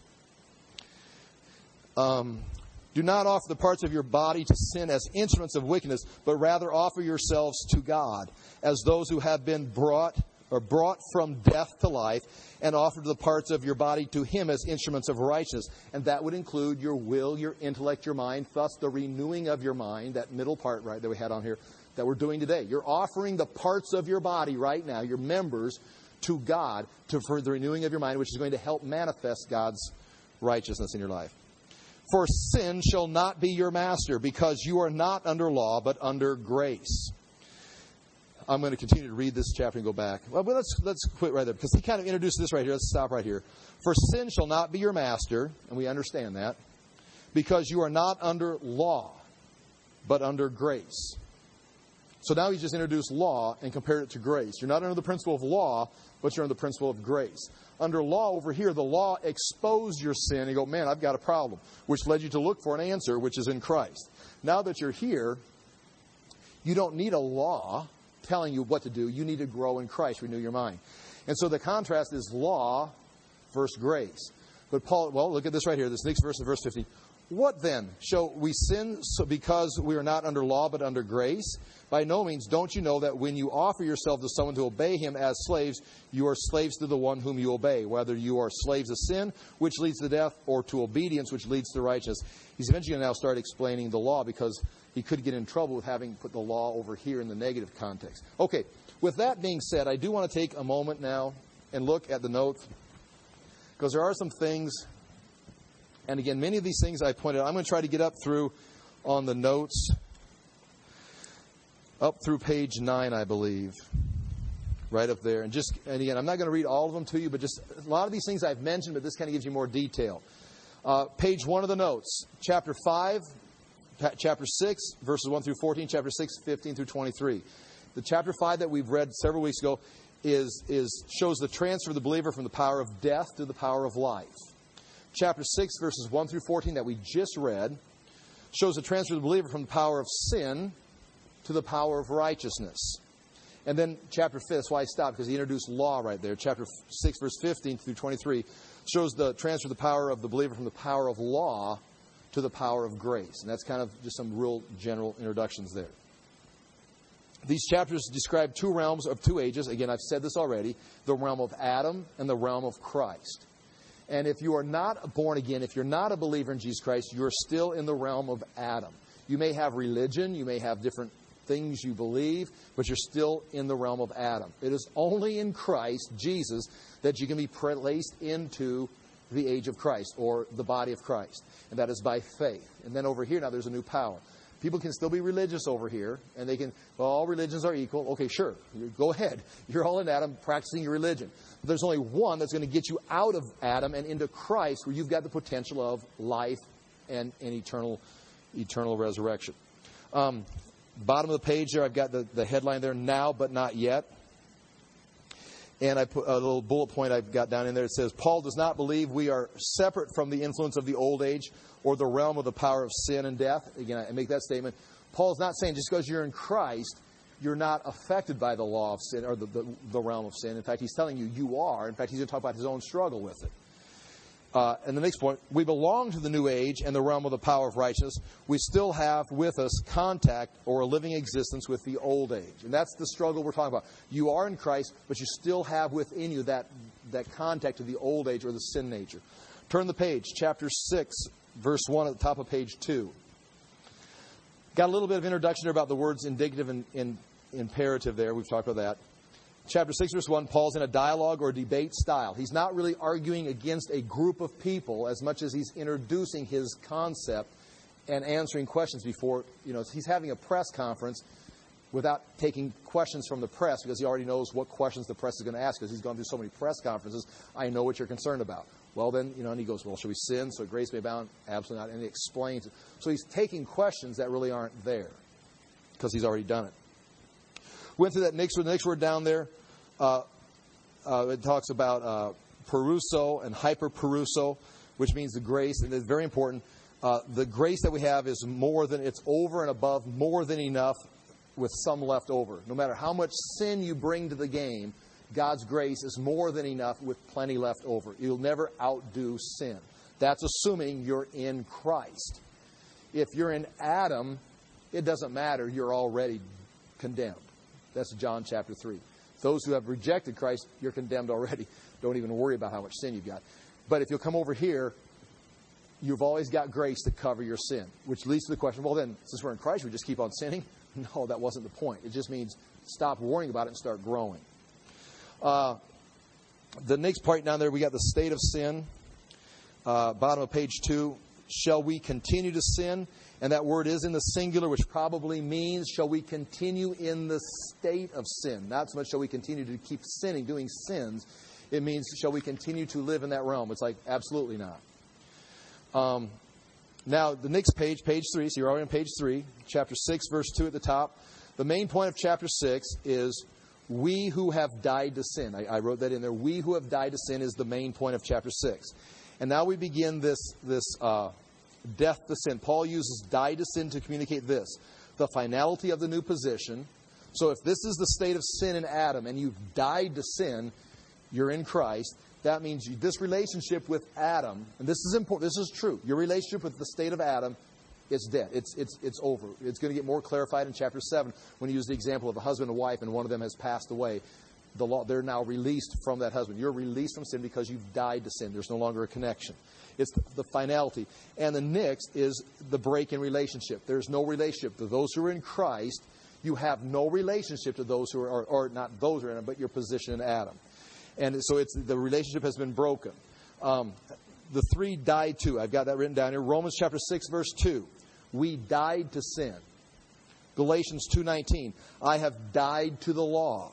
Um, do not offer the parts of your body to sin as instruments of wickedness, but rather offer yourselves to God as those who have been brought or brought from death to life, and offer the parts of your body to Him as instruments of righteousness. And that would include your will, your intellect, your mind, thus the renewing of your mind, that middle part right that we had on here, that we're doing today. You're offering the parts of your body right now, your members, to God to, for the renewing of your mind, which is going to help manifest God's righteousness in your life. For sin shall not be your master, because you are not under law, but under grace. I'm going to continue to read this chapter and go back. Well, let's let's quit right there, because he kind of introduced this right here. Let's stop right here. For sin shall not be your master, and we understand that, because you are not under law, but under grace. So now he's just introduced law and compared it to grace. You're not under the principle of law, but you're under the principle of grace. Under law over here, the law exposed your sin, and you go, man, I've got a problem, which led you to look for an answer, which is in Christ. Now that you're here, you don't need a law telling you what to do. You need to grow in Christ, renew your mind. And so the contrast is law versus grace. But Paul, well, look at this right here. This next verse is verse fifteen. What then? Shall we sin because we are not under law but under grace? By no means. Don't you know that when you offer yourself to someone to obey him as slaves, you are slaves to the one whom you obey, whether you are slaves of sin, which leads to death, or to obedience, which leads to righteousness. He's eventually going to now start explaining the law, because he could get in trouble with having put the law over here in the negative context. Okay, with that being said, I do want to take a moment now and look at the notes, because there are some things, and again, many of these things I pointed out, I'm going to try to get up through on the notes, up through page nine, I believe, right up there. And just and again, I'm not going to read all of them to you, but just a lot of these things I've mentioned, but this kind of gives you more detail. Uh, page one of the notes, chapter five, chapter six, verses one through fourteen, chapter six, fifteen through twenty-three. The chapter five that we've read several weeks ago is, is shows the transfer of the believer from the power of death to the power of life. Chapter six, verses one through fourteen that we just read, shows the transfer of the believer from the power of sin to the power of righteousness. And then chapter five, that's why I stopped, because he introduced law right there. Chapter six, verse fifteen through twenty-three, shows the transfer of the power of the believer from the power of law to the power of grace. And that's kind of just some real general introductions there. These chapters describe two realms of two ages. Again, I've said this already. The realm of Adam and the realm of Christ. And if you are not born again, if you're not a believer in Jesus Christ, you're still in the realm of Adam. You may have religion, you may have different things you believe, but you're still in the realm of Adam. It is only in Christ, Jesus, that you can be placed into the age of Christ, or the body of Christ. And that is by faith. And then over here, now there's a new power. People can still be religious over here, and they can, well, all religions are equal. Okay, sure, you go ahead. You're all in Adam practicing your religion. But there's only one that's going to get you out of Adam and into Christ, where you've got the potential of life and, and eternal, eternal resurrection. Um, bottom of the page there, I've got the, the headline there, now but not yet. And I put a little bullet point I've got down in there. It says, Paul does not believe we are separate from the influence of the old age or the realm of the power of sin and death. Again, I make that statement. Paul's not saying just because you're in Christ, you're not affected by the law of sin or the, the, the realm of sin. In fact, he's telling you you are. In fact, he's going to talk about his own struggle with it. Uh, and the next point, we belong to the new age and the realm of the power of righteousness. We still have with us contact or a living existence with the old age. And that's the struggle we're talking about. You are in Christ, but you still have within you that, that contact to the old age or the sin nature. Turn the page, chapter six, verse one at the top of page two. Got a little bit of introduction there about the words indicative and, and imperative there. We've talked about that. Chapter six, verse one, Paul's in a dialogue or debate style. He's not really arguing against a group of people as much as he's introducing his concept and answering questions before, you know, he's having a press conference without taking questions from the press because he already knows what questions the press is going to ask because he's gone through so many press conferences. I know what you're concerned about. Well, then, you know, and he goes, well, should we sin so grace may abound? Absolutely not. And he explains it. So he's taking questions that really aren't there because he's already done it. Went through that next word, the next word down there. Uh, uh, it talks about uh, peruso and hyperperuso, which means the grace, and it's very important. Uh, the grace that we have is more than, it's over and above, more than enough with some left over. No matter how much sin you bring to the game, God's grace is more than enough with plenty left over. You'll never outdo sin. That's assuming you're in Christ. If you're in Adam, it doesn't matter. You're already condemned. That's John chapter three. Those who have rejected Christ, you're condemned already. Don't even worry about how much sin you've got. But if you'll come over here, you've always got grace to cover your sin. Which leads to the question, well then, since we're in Christ, we just keep on sinning? No, that wasn't the point. It just means stop worrying about it and start growing. Uh, the next part down there, we got the state of sin. Uh, bottom of page two. Shall we continue to sin? And that word is in the singular, which probably means, shall we continue in the state of sin? Not so much shall we continue to keep sinning, doing sins. It means, shall we continue to live in that realm? It's like, absolutely not. Um, now, the next page, page three, so you're already on page three, chapter six, verse two at the top. The main point of chapter six is, we who have died to sin. I, I wrote that in there. We who have died to sin is the main point of chapter six. And now we begin this, this uh, death to sin. Paul uses died to sin to communicate this. The finality of the new position. So if this is the state of sin in Adam and you've died to sin, you're in Christ. That means you, this relationship with Adam, and this is important, this is true. Your relationship with the state of Adam, it's dead. It's, it's, it's over. It's going to get more clarified in chapter seven when he used the example of a husband and wife and one of them has passed away. The law, they're now released from that husband. You're released from sin because you've died to sin. There's no longer a connection. It's the, the finality. And the next is the break in relationship. There's no relationship. To those who are in Christ, you have no relationship to those who are, or, or not those who are in it, but your position in Adam. And so it's the relationship has been broken. Um, the three died to. I've got that written down here. Romans chapter six, verse two. We died to sin. Galatians two nineteen. I have died to the law.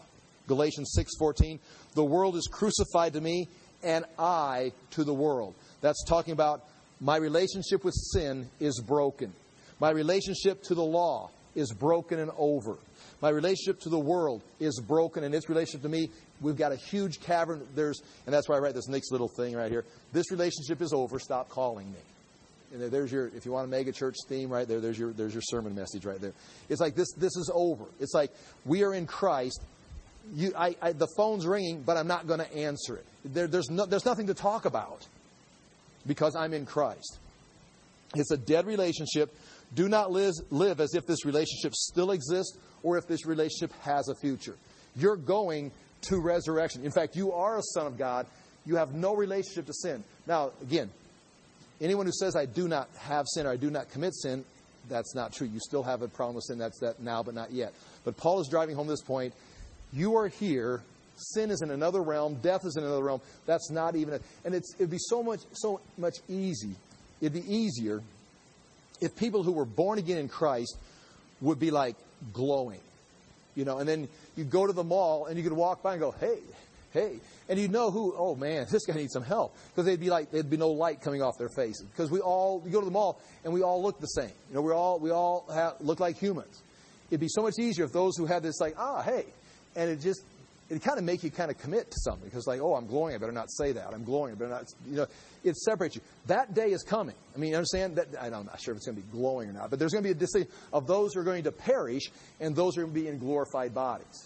Galatians six fourteen, the world is crucified to me, and I to the world. That's talking about my relationship with sin is broken. My relationship to the law is broken and over. My relationship to the world is broken, and its relationship to me, we've got a huge cavern. There's, and that's why I write this next little thing right here. This relationship is over. Stop calling me. And there's your, if you want a mega church theme right there, there's your, there's your sermon message right there. It's like this, this is over. It's like we are in Christ. You, I, I, the phone's ringing, but I'm not going to answer it. There, there's no, there's nothing to talk about because I'm in Christ. It's a dead relationship. Do not live, live as if this relationship still exists or if this relationship has a future. You're going to resurrection. In fact, you are a son of God. You have no relationship to sin. Now, again, anyone who says I do not have sin or I do not commit sin, that's not true. You still have a problem with sin. That's that now, but not yet. But Paul is driving home this point. You are here. Sin is in another realm. Death is in another realm. That's not even a, and it's it'd be so much so much easy. It'd be easier if people who were born again in Christ would be like glowing, you know, and then you go to the mall and you could walk by and go, hey, hey, and you know who, oh man, this guy needs some help, because they'd be like, there'd be no light coming off their faces, because we all, you go to the mall and we all look the same, you know, we all we all have, look like humans. It'd be so much easier if those who had this like, ah, hey, and it just, it kind of make you kind of commit to something, because like, oh, I'm glowing, I better not say that. I'm glowing, I better not, you know, it separates you. That day is coming. I mean, you understand? That, I'm not sure if it's going to be glowing or not, but there's going to be a distinction of those who are going to perish and those who are going to be in glorified bodies.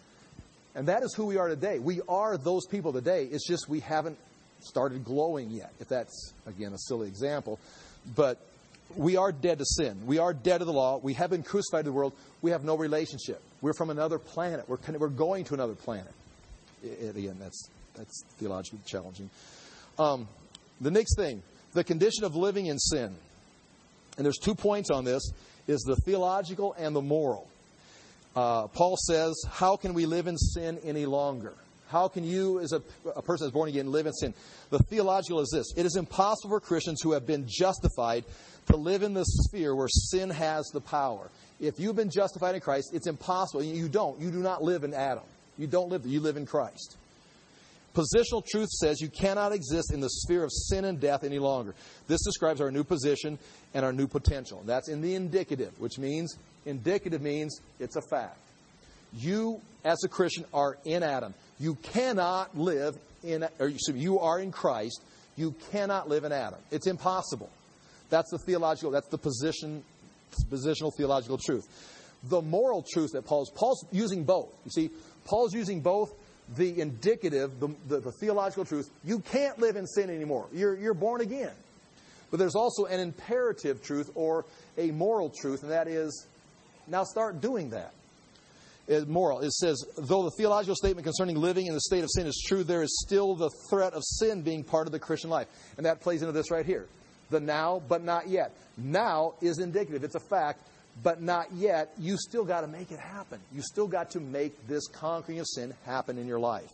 And that is who we are today. We are those people today. It's just we haven't started glowing yet, if that's, again, a silly example. But we are dead to sin. We are dead to the law. We have been crucified to the world. We have no relationship. We're from another planet. We're, kind of, we're going to another planet. It, again, that's, that's theologically challenging. Um, the next thing, the condition of living in sin. And there's two points on this, is the theological and the moral. Uh, Paul says, how can we live in sin any longer? How can you, as a, a person that's born again, live in sin? The theological is this. It is impossible for Christians who have been justified to live in the sphere where sin has the power. If you've been justified in Christ, it's impossible. You don't. You do not live in Adam. You don't live there. You live in Christ. Positional truth says you cannot exist in the sphere of sin and death any longer. This describes our new position and our new potential. That's in the indicative, which means, indicative means it's a fact. You, as a Christian, are in Adam. You cannot live in, or you are in Christ. You cannot live in Adam. It's impossible. That's the theological, that's the position, positional theological truth. The moral truth that Paul's, Paul's using both. You see, Paul's using both the indicative, the, the, the theological truth. You can't live in sin anymore. You're, you're born again. But there's also an imperative truth or a moral truth, and that is, now start doing that. It, moral. It says, though the theological statement concerning living in the state of sin is true, there is still the threat of sin being part of the Christian life. And that plays into this right here. The now, but not yet. Now is indicative. It's a fact, but not yet. You still got to make it happen. You still got to make this conquering of sin happen in your life.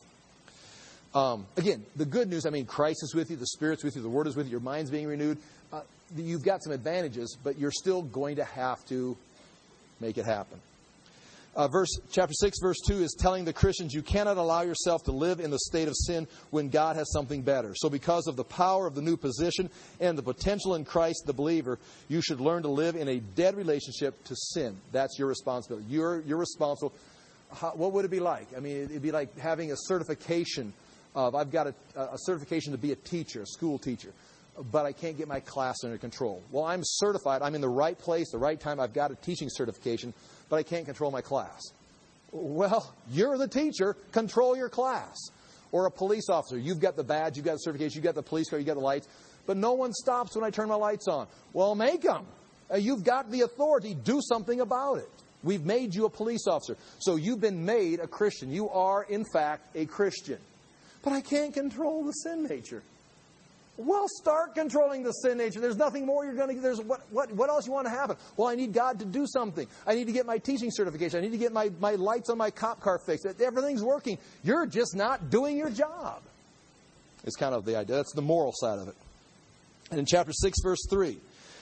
Um, again, the good news, I mean, Christ is with you, the Spirit's with you, the Word is with you, your mind's being renewed. Uh, you've got some advantages, but you're still going to have to make it happen. Uh, verse chapter six, verse two is telling the Christians you cannot allow yourself to live in the state of sin when God has something better. So because of the power of the new position and the potential in Christ, the believer, you should learn to live in a dead relationship to sin. That's your responsibility. You're, you're responsible. How, what would it be like? I mean, it'd be like having a certification of, I've got a, a certification to be a teacher, a school teacher, but I can't get my class under control. Well, I'm certified. I'm in the right place, the right time. I've got a teaching certification, but I can't control my class. Well, you're the teacher. Control your class. Or a police officer. You've got the badge. You've got the certification. You've got the police car. You've got the lights. But no one stops when I turn my lights on. Well, make them. Uh, you've got the authority. Do something about it. We've made you a police officer. So you've been made a Christian. You are, in fact, a Christian. But I can't control the sin nature. Well, start controlling the sin nature. There's nothing more you're going to. There's what what what else you want to happen? Well, I need God to do something. I need to get my teaching certification. I need to get my, my lights on my cop car fixed. Everything's working. You're just not doing your job. It's kind of the idea. That's the moral side of it. And in chapter six, verse three,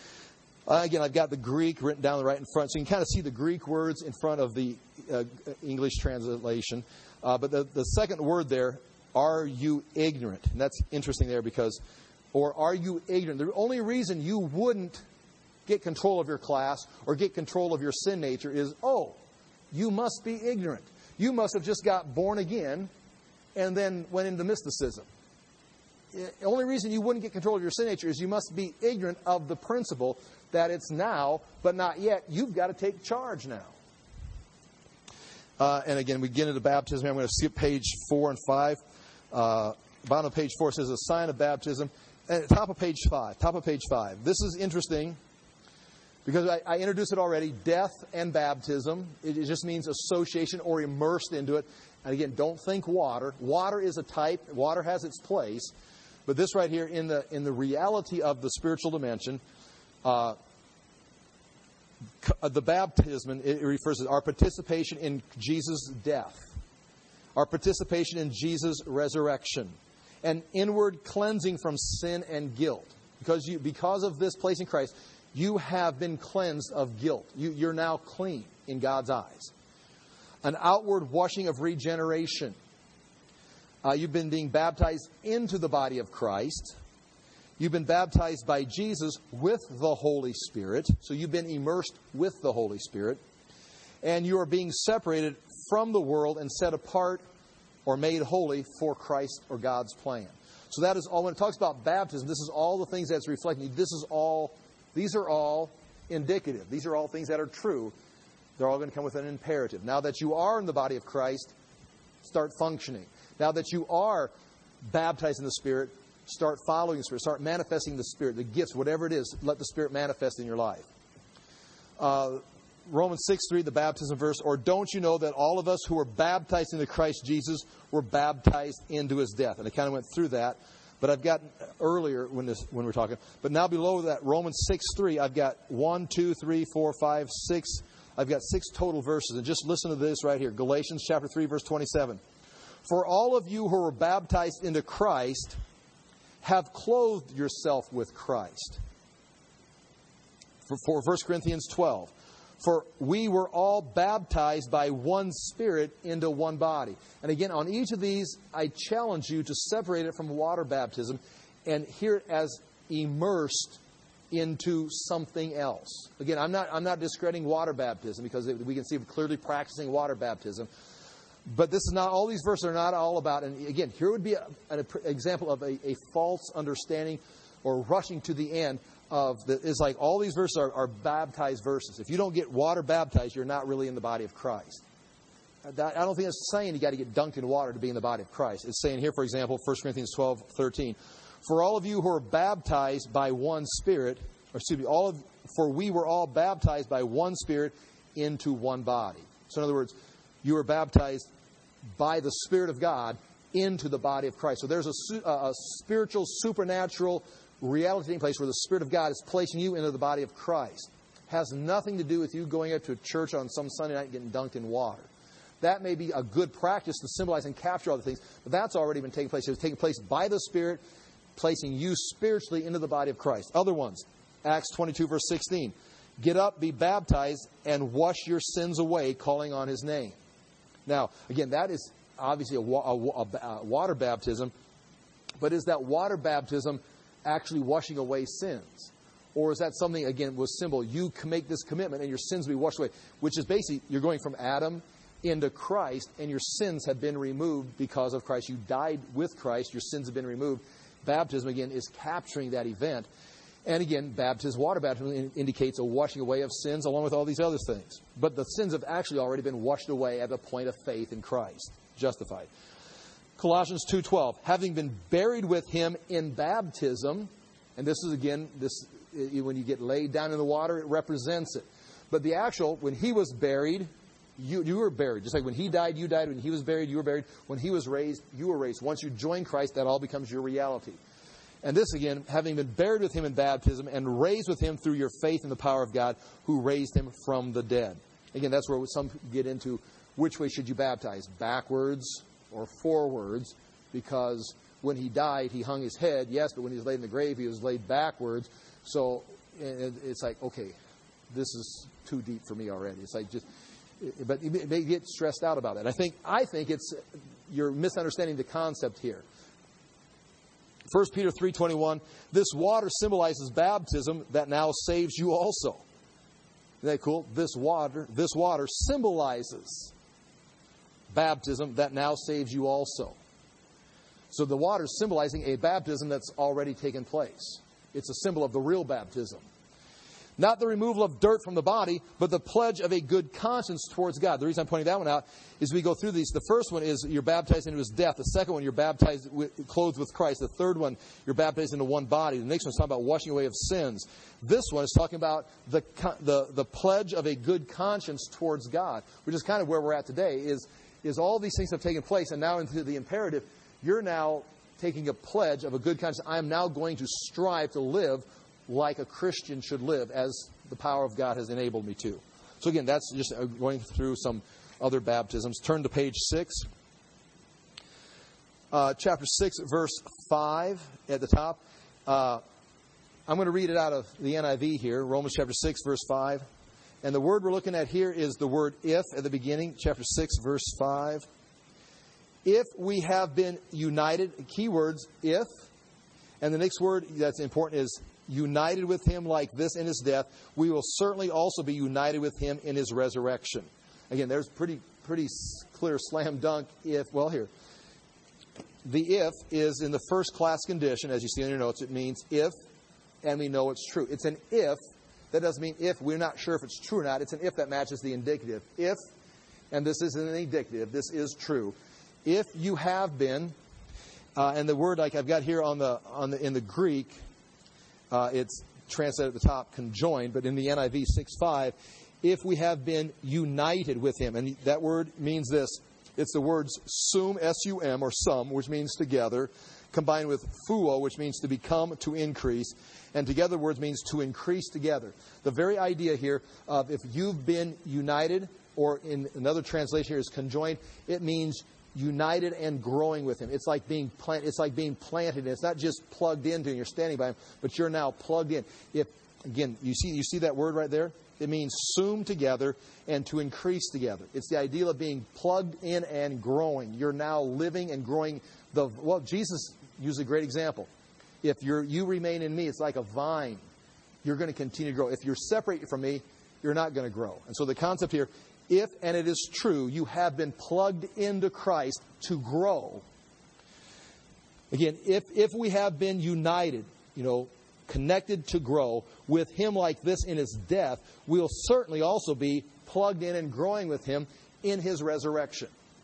uh, again, I've got the Greek written down right in front, so you can kind of see the Greek words in front of the uh, English translation. Uh, but the, the second word there, are you ignorant? And that's interesting there because, or are you ignorant? The only reason you wouldn't get control of your class or get control of your sin nature is, oh, you must be ignorant. You must have just got born again and then went into mysticism. The only reason you wouldn't get control of your sin nature is you must be ignorant of the principle that it's now, but not yet. You've got to take charge now. Uh, and again, we get into baptism. I'm going to skip page four and five. Uh, bottom of page four says a sign of baptism. And top of page five. Top of page five. This is interesting because I, I introduced it already. Death and baptism. It, it just means association or immersed into it. And again, don't think water. Water is a type. Water has its place. But this right here, in the in the reality of the spiritual dimension, uh, the baptism, it refers to our participation in Jesus' death, our participation in Jesus' resurrection, and inward cleansing from sin and guilt. Because you, because of this place in Christ, you have been cleansed of guilt. You, you're now clean in God's eyes. An outward washing of regeneration. Uh, you've been being baptized into the body of Christ. You've been baptized by Jesus with the Holy Spirit. So you've been immersed with the Holy Spirit. And you are being separated from the world and set apart or made holy for Christ or God's plan. So that is all. When it talks about baptism, this is all the things that's reflecting. This is all, these are all indicative. These are all things that are true. They're all going to come with an imperative. Now that you are in the body of Christ, start functioning. Now that you are baptized in the Spirit, start following the Spirit. Start manifesting the Spirit, the gifts, whatever it is, let the Spirit manifest in your life. Uh, Romans six three, the baptism verse, or don't you know that all of us who were baptized into Christ Jesus were baptized into His death? And I kind of went through that, but I've got earlier when this when we're talking. But now below that, Romans six three, I've got one, two, three, four, five, six. I've got six total verses. And just listen to this right here. Galatians chapter three, verse twenty-seven. For all of you who were baptized into Christ have clothed yourself with Christ. For, for First Corinthians twelve. For we were all baptized by one Spirit into one body. And again, on each of these, I challenge you to separate it from water baptism and hear it as immersed into something else. Again, I'm not I'm not discrediting water baptism because we can see clearly practicing water baptism. But this is not, all these verses are not all about, and again, here would be a, an example of a, a false understanding or rushing to the end of the, it's like all these verses are, are baptized verses. If you don't get water baptized, you're not really in the body of Christ. I don't think it's saying you got to get dunked in water to be in the body of Christ. It's saying here, for example, First Corinthians twelve thirteen, for all of you who are baptized by one Spirit, or excuse me, all of, for we were all baptized by one Spirit into one body. So in other words, you were baptized by the Spirit of God into the body of Christ. So there's a, a spiritual, supernatural reality taking place where the Spirit of God is placing you into the body of Christ. Has nothing to do with you going up to a church on some Sunday night and getting dunked in water. That may be a good practice to symbolize and capture all the things, but that's already been taking place. It was taking place by the Spirit, placing you spiritually into the body of Christ. Other ones, Acts twenty-two, verse sixteen. Get up, be baptized, and wash your sins away, calling on His name. Now, again, that is obviously a, a, a, a water baptism, but is that water baptism actually washing away sins? Or is that something, again, was symbol? You can make this commitment and your sins will be washed away, which is basically you're going from Adam into Christ and your sins have been removed because of Christ. You died with Christ. Your sins have been removed. Baptism, again, is capturing that event. And again, baptism, water baptism indicates a washing away of sins along with all these other things. But the sins have actually already been washed away at the point of faith in Christ, justified. Colossians two twelve, having been buried with Him in baptism, and this is again, this when you get laid down in the water, it represents it. But the actual, when He was buried, you, you were buried. Just like when He died, you died. When He was buried, you were buried. When He was raised, you were raised. Once you join Christ, that all becomes your reality. And this again, having been buried with Him in baptism and raised with Him through your faith in the power of God who raised Him from the dead. Again, that's where some get into which way should you baptize, backwards or forwards, because when He died, He hung His head, yes, but when He was laid in the grave, He was laid backwards. So it's like, okay, this is too deep for me already. It's like just, But you may get stressed out about that. I think, I think it's, you're misunderstanding the concept here. First Peter three twenty-one, this water symbolizes baptism that now saves you also. Isn't that cool? This water, this water symbolizes baptism that now saves you also. So the water is symbolizing a baptism that's already taken place. It's a symbol of the real baptism. Not the removal of dirt from the body, but the pledge of a good conscience towards God. The reason I'm pointing that one out is we go through these. The first one is you're baptized into His death. The second one, you're baptized, with, clothed with Christ. The third one, you're baptized into one body. The next one is talking about washing away of sins. This one is talking about the, the, the pledge of a good conscience towards God, which is kind of where we're at today, is, is all these things have taken place, and now into the imperative, you're now taking a pledge of a good conscience. I am now going to strive to live like a Christian should live, as the power of God has enabled me to. So again, that's just going through some other baptisms. Turn to page six. Uh, chapter six, verse five at the top. Uh, I'm going to read it out of the N I V here. Romans chapter six, verse five. And the word we're looking at here is the word if at the beginning. Chapter six, verse five. If we have been united, keywords, if. And the next word that's important is united with Him like this in His death, we will certainly also be united with Him in His resurrection. Again, there's pretty pretty clear slam dunk if, well here. The if is in the first class condition, as you see in your notes. It means if, and we know it's true. It's an if. That doesn't mean if we're not sure if it's true or not. It's an if that matches the indicative. If, and this isn't an indicative, this is true. If you have been, uh, and the word like I've got here on the on the in the Greek, Uh, it's translated at the top, conjoined, but in the N I V six five, if we have been united with Him. And that word means this. It's the words sum, S U M, or sum, which means together, combined with fuo, which means to become, to increase. And together words means to increase together. The very idea here of if you've been united, or in another translation here is conjoined, it means united and growing with Him. It's like being plant, It's like being planted. It's not just plugged into and you're standing by Him, but you're now plugged in. If again, you see you see that word right there? It means sum, together, and to increase together. It's the idea of being plugged in and growing. You're now living and growing. The well, Jesus used a great example. If you're you remain in me, it's like a vine. You're going to continue to grow. If you're separated from me, you're not going to grow. And so the concept here, if, and it is true, you have been plugged into Christ to grow. Again, if if we have been united, you know, connected to grow with Him like this in His death, we'll certainly also be plugged in and growing with Him in His resurrection.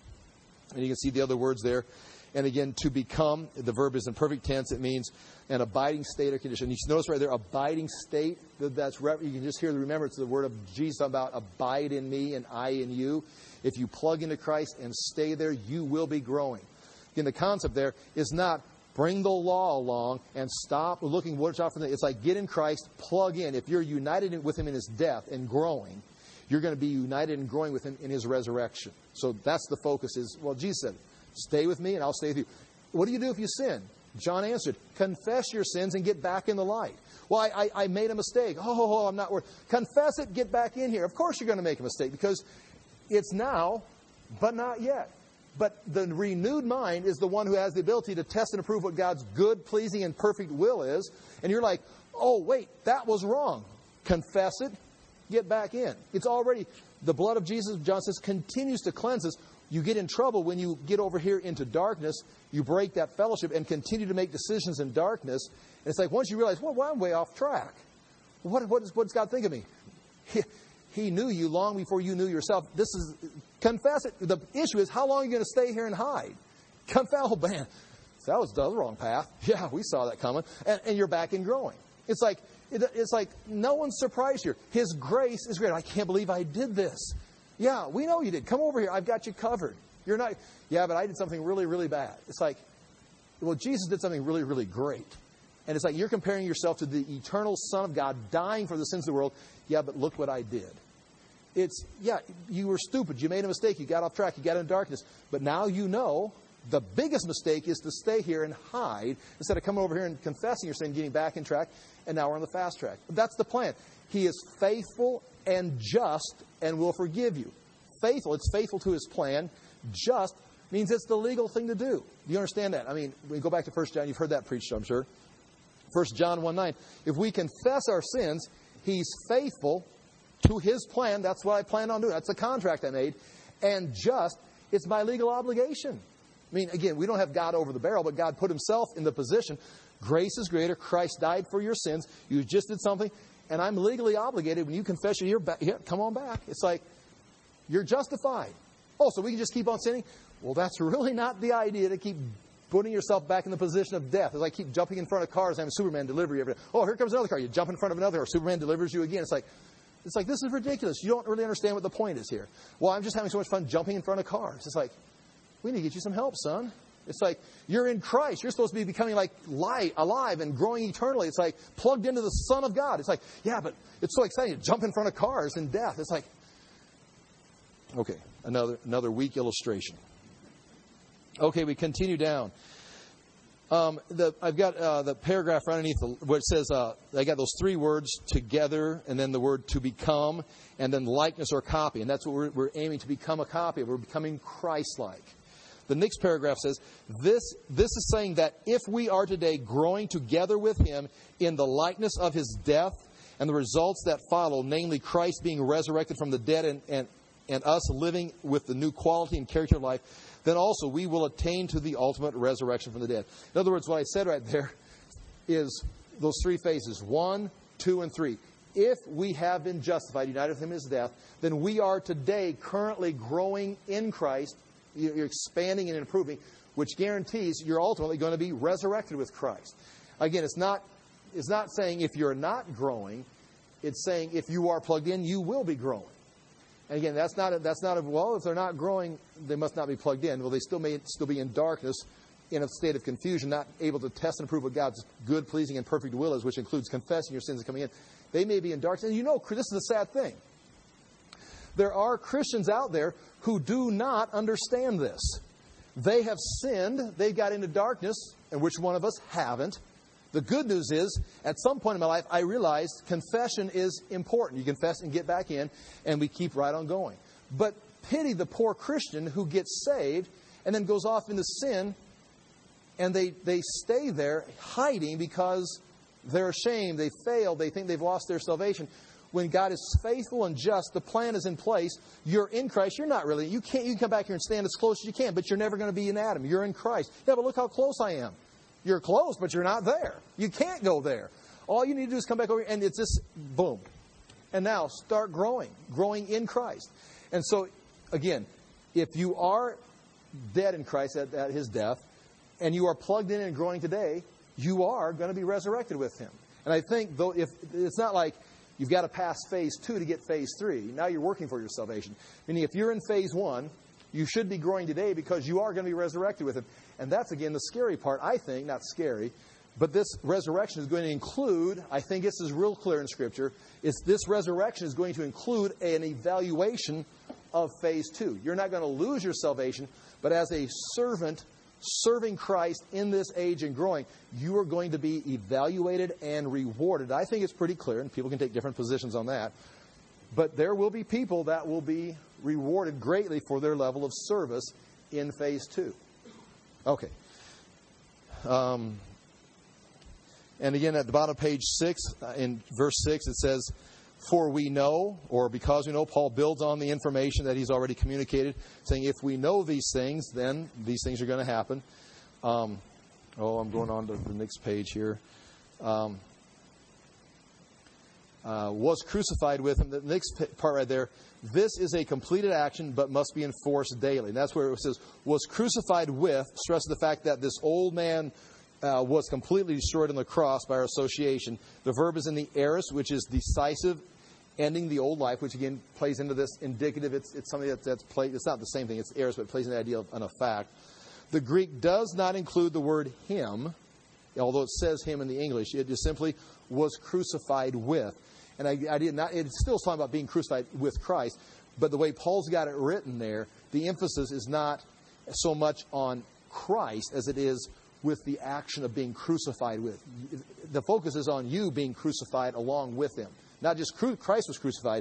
And you can see the other words there. And again, to become, the verb is in perfect tense. It means an abiding state or condition. You notice right there, abiding state. That's you can just hear the remembrance of the word of Jesus about abide in me and I in you. If you plug into Christ and stay there, you will be growing. Again, the concept there is not bring the law along and stop looking watch out for the. It's like get in Christ, plug in. If you're united with Him in His death and growing, you're going to be united and growing with Him in His resurrection. So that's the focus. Is well, Jesus said, "Stay with me, and I'll stay with you." What do you do if you sin? John answered, confess your sins and get back in the light. Well, I, I, I made a mistake. Oh, oh, I'm not worth. Confess it, get back in here. Of course you're going to make a mistake because it's now, but not yet. But the renewed mind is the one who has the ability to test and approve what God's good, pleasing, and perfect will is. And you're like, oh, wait, that was wrong. Confess it, get back in. It's already, the blood of Jesus, John says, continues to cleanse us. You get in trouble when you get over here into darkness. You break that fellowship and continue to make decisions in darkness. And it's like once you realize, well, well I'm way off track. What, what, is, what does God think of me? He, he knew you long before you knew yourself. This is, confess it. The issue is, how long are you going to stay here and hide? Confess, oh, man, that was the wrong path. Yeah, we saw that coming. And, and you're back and growing. It's like, it, it's like no one's surprised here. His grace is great. I can't believe I did this. Yeah, we know you did. Come over here. I've got you covered. You're not, yeah, but I did something really, really bad. It's like, well, Jesus did something really, really great. And it's like you're comparing yourself to the eternal Son of God dying for the sins of the world. Yeah, but look what I did. It's, yeah, you were stupid. You made a mistake. You got off track. You got into darkness. But now you know the biggest mistake is to stay here and hide instead of coming over here and confessing your sin, getting back in track, and now we're on the fast track. That's the plan. He is faithful and just and will forgive you. faithful. It's faithful to his plan. Just means it's the legal thing to do. Do you understand that? I mean, we go back to First John. You've heard that preached, I'm sure. First John one nine. If we confess our sins, he's faithful to his plan. That's what I planned on doing. That's the contract I made. And just, it's my legal obligation. I mean, again, we don't have God over the barrel, but God put himself in the position. Grace is greater. Christ died for your sins. You just did something. And I'm legally obligated. When you confess your, you're back, yeah, come on back. It's like, you're justified. Oh, so we can just keep on sinning? Well, that's really not the idea, to keep putting yourself back in the position of death. It's like keep jumping in front of cars and having Superman deliver you every day. Oh, here comes another car. You jump in front of another car. Superman delivers you again. It's like, it's like, this is ridiculous. You don't really understand what the point is here. Well, I'm just having so much fun jumping in front of cars. It's like, we need to get you some help, son. It's like, you're in Christ. You're supposed to be becoming like light, alive and growing eternally. It's like plugged into the Son of God. It's like, yeah, but it's so exciting to jump in front of cars and death. It's like, okay, another another weak illustration. Okay, we continue down. Um, the, I've got uh, the paragraph right underneath the, where it says, uh, I got those three words, together, and then the word to become, and then likeness or copy. And that's what we're, we're aiming to become, a copy of. We're becoming Christ-like. The next paragraph says, this, this is saying that if we are today growing together with him in the likeness of his death and the results that follow, namely Christ being resurrected from the dead and, and, and us living with the new quality and character of life, then also we will attain to the ultimate resurrection from the dead. In other words, what I said right there is those three phases, one, two, and three. If we have been justified, united with him in his death, then we are today currently growing in Christ. You're expanding and improving, which guarantees you're ultimately going to be resurrected with Christ. Again, it's not, it's not saying if you're not growing. It's saying if you are plugged in, you will be growing. And again, that's not a, that's not a, well, if they're not growing, they must not be plugged in. Well, they still may still be in darkness, in a state of confusion, not able to test and approve what God's good, pleasing, and perfect will is, which includes confessing your sins and coming in. They may be in darkness. And you know, this is the sad thing. There are Christians out there who do not understand this. They have sinned. They got into darkness, and which one of us haven't? The good news is, at some point in my life, I realized confession is important. You confess and get back in, and we keep right on going. But pity the poor Christian who gets saved and then goes off into sin, and they, they stay there hiding because they're ashamed, they failed, they think they've lost their salvation. When God is faithful and just, the plan is in place. You're in Christ. You're not really. You can't. You can come back here and stand as close as you can, but you're never going to be in Adam. You're in Christ. Yeah, but look how close I am. You're close, but you're not there. You can't go there. All you need to do is come back over here, and it's just boom. And now start growing, growing in Christ. And so, again, if you are dead in Christ at, at his death, and you are plugged in and growing today, you are going to be resurrected with him. And I think, though, if it's not like you've got to pass phase two to get phase three. Now you're working for your salvation. Meaning if you're in phase one, you should be growing today because you are going to be resurrected with him. And that's, again, the scary part, I think. Not scary, but this resurrection is going to include, I think this is real clear in Scripture, is this resurrection is going to include an evaluation of phase two. You're not going to lose your salvation, but as a servant serving Christ in this age and growing, you are going to be evaluated and rewarded. I think it's pretty clear, and people can take different positions on that. But there will be people that will be rewarded greatly for their level of service in phase two. Okay. Um, and again, at the bottom of page six, uh, in verse six, it says, for we know, or because we know, Paul builds on the information that he's already communicated, saying if we know these things, then these things are going to happen. Um, oh, I'm going on to the next page here. Um, uh, was crucified with him. The next part right there, this is a completed action but must be enforced daily. And that's where it says, was crucified with, stresses the fact that this old man Uh, was completely destroyed on the cross by our association. The verb is in the aorist, which is decisive, ending the old life, which again plays into this indicative. It's, it's something that, that's played. It's not the same thing. It's aorist, but it plays into the idea of an effect. The Greek does not include the word him, although it says him in the English. It just simply was crucified with. And I, I did not. It's still talking about being crucified with Christ, but the way Paul's got it written there, the emphasis is not so much on Christ as it is with the action of being crucified with. The focus is on you being crucified along with him. Not just Christ was crucified,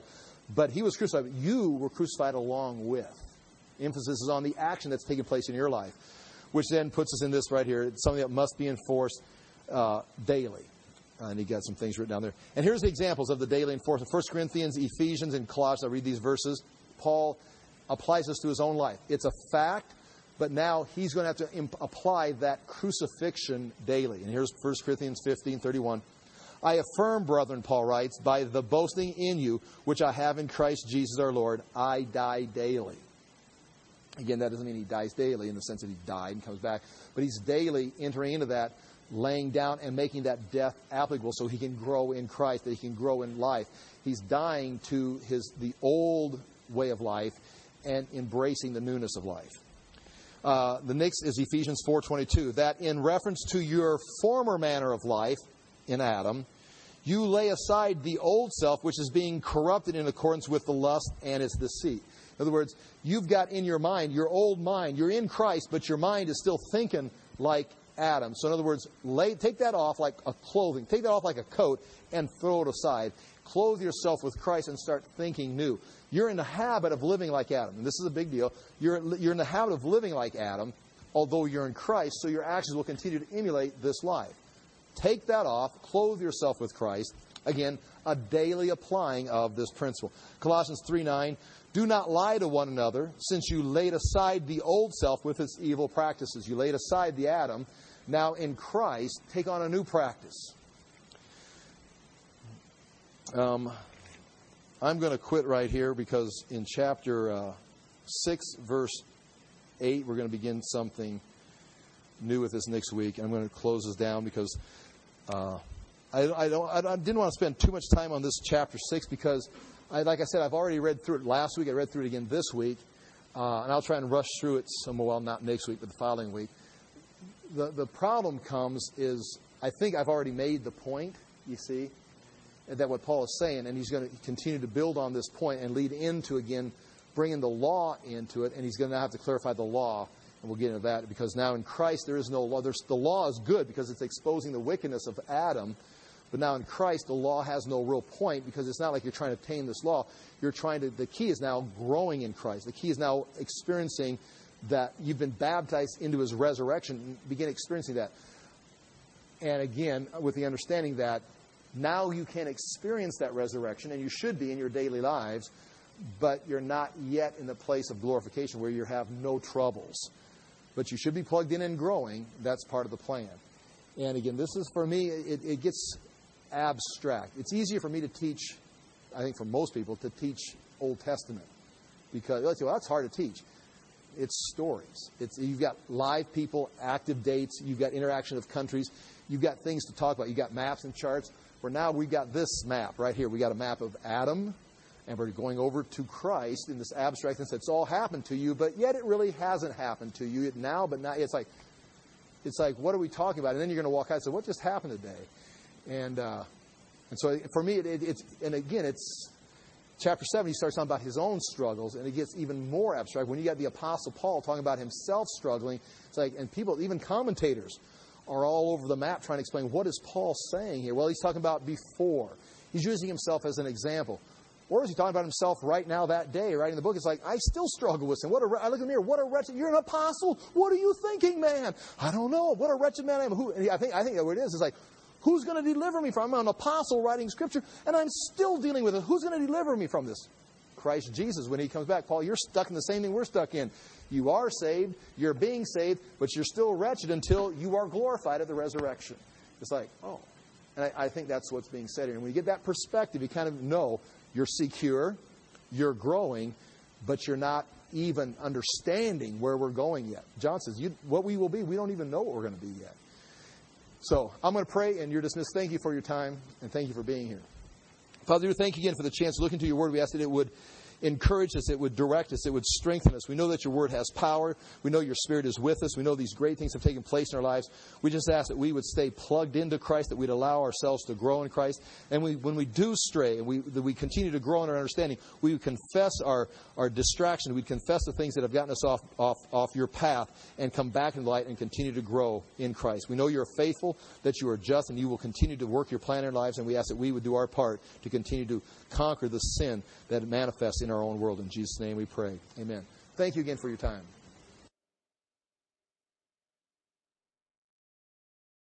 But he was crucified. You were crucified along with. Emphasis is on the action that's taking place in your life, which then puts us in this right here. It's something that must be enforced uh, daily. Uh, and he got some things written down there. And here's the examples of the daily enforcement. First Corinthians, Ephesians, and Colossians. I'll read these verses. Paul applies this to his own life. It's a fact, but now he's going to have to imp- apply that crucifixion daily. And here's First Corinthians fifteen thirty-one. I affirm, brethren, Paul writes, by the boasting in you, which I have in Christ Jesus our Lord, I die daily. Again, that doesn't mean he dies daily in the sense that he died and comes back. But he's daily entering into that, laying down and making that death applicable so he can grow in Christ, that he can grow in life. He's dying to his the old way of life and embracing the newness of life. Uh, the next is Ephesians four twenty-two, that in reference to your former manner of life in Adam, you lay aside the old self, which is being corrupted in accordance with the lust and its deceit. In other words, you've got in your mind, your old mind, you're in Christ, but your mind is still thinking like Adam. So in other words, lay, take that off like a clothing. Take that off like a coat and throw it aside. Clothe yourself with Christ and start thinking new. You're in the habit of living like Adam. And this is a big deal. You're, you're in the habit of living like Adam, although you're in Christ, so your actions will continue to emulate this life. Take that off. Clothe yourself with Christ. Again, a daily applying of this principle. Colossians three nine, do not lie to one another, since you laid aside the old self with its evil practices. You laid aside the Adam. Now in Christ, take on a new practice. Um, I'm going to quit right here because in chapter uh, six, verse eight, we're going to begin something new with this next week. I'm going to close this down because uh, I, I, don't, I didn't want to spend too much time on this chapter six because, I, like I said, I've already read through it last week. I read through it again this week. Uh, and I'll try and rush through it some more, well, not next week, but the following week. The, the problem comes is I think I've already made the point, you see, that what Paul is saying, and he's going to continue to build on this point and lead into, again, bringing the law into it, and he's going to have to clarify the law, and we'll get into that, because now in Christ there is no law. There's, the law is good because it's exposing the wickedness of Adam, but now in Christ the law has no real point because it's not like you're trying to tame this law. You're trying to, the key is now growing in Christ. The key is now experiencing that you've been baptized into his resurrection, and begin experiencing that. And again, with the understanding that now you can experience that resurrection, and you should be in your daily lives, but you're not yet in the place of glorification where you have no troubles. But you should be plugged in and growing. That's part of the plan. And again, this is, for me, it, it gets abstract. It's easier for me to teach, I think for most people, to teach Old Testament. Because, well, that's hard to teach. It's stories. It's, you've got live people, active dates. You've got interaction of countries. You've got things to talk about. You've got maps and charts. Where now we've got this map right here. We've got a map of Adam, and we're going over to Christ in this abstract sense. It's all happened to you, but yet it really hasn't happened to you now, but not. It's like, it's like, what are we talking about? And then you're going to walk out and say, what just happened today? And uh, and so for me, it, it, it's, and again, it's chapter seven, he starts talking about his own struggles, and it gets even more abstract. When you got the Apostle Paul talking about himself struggling, it's like, and people, even commentators, are all over the map trying to explain what is Paul saying here. Well, he's talking about before. He's using himself as an example. Or is he talking about himself right now, that day, writing the book? It's like, I still struggle with sin. What a, I look in the mirror, what a wretched, you're an apostle. What are you thinking, man? I don't know. What a wretched man I am. Who, I think, I think what it is is like, who's going to deliver me from? I'm an apostle writing scripture, and I'm still dealing with it. Who's going to deliver me from this? Christ Jesus, when he comes back. Paul, you're stuck in the same thing we're stuck in. You are saved, you're being saved, but you're still wretched until you are glorified at the resurrection. It's like, oh. And I, I think that's what's being said here. And when you get that perspective, you kind of know you're secure, you're growing, but you're not even understanding where we're going yet. John says, you, what we will be, we don't even know what we're going to be yet. So I'm going to pray, and you're dismissed. Thank you for your time, and thank you for being here. Father, thank you again for the chance to look into your word. We ask that it would encourage us. It would direct us. It would strengthen us. We know that your word has power. We know your Spirit is with us. We know these great things have taken place in our lives. We just ask that we would stay plugged into Christ, that we'd allow ourselves to grow in Christ. And we, when we do stray, and we, that we continue to grow in our understanding, we would confess our, our distraction. We'd confess the things that have gotten us off, off, off your path and come back in the light and continue to grow in Christ. We know you're faithful, that you are just, and you will continue to work your plan in our lives. And we ask that we would do our part to continue to conquer the sin that manifests in our own world. In Jesus' name we pray. Amen. Thank you again for your time.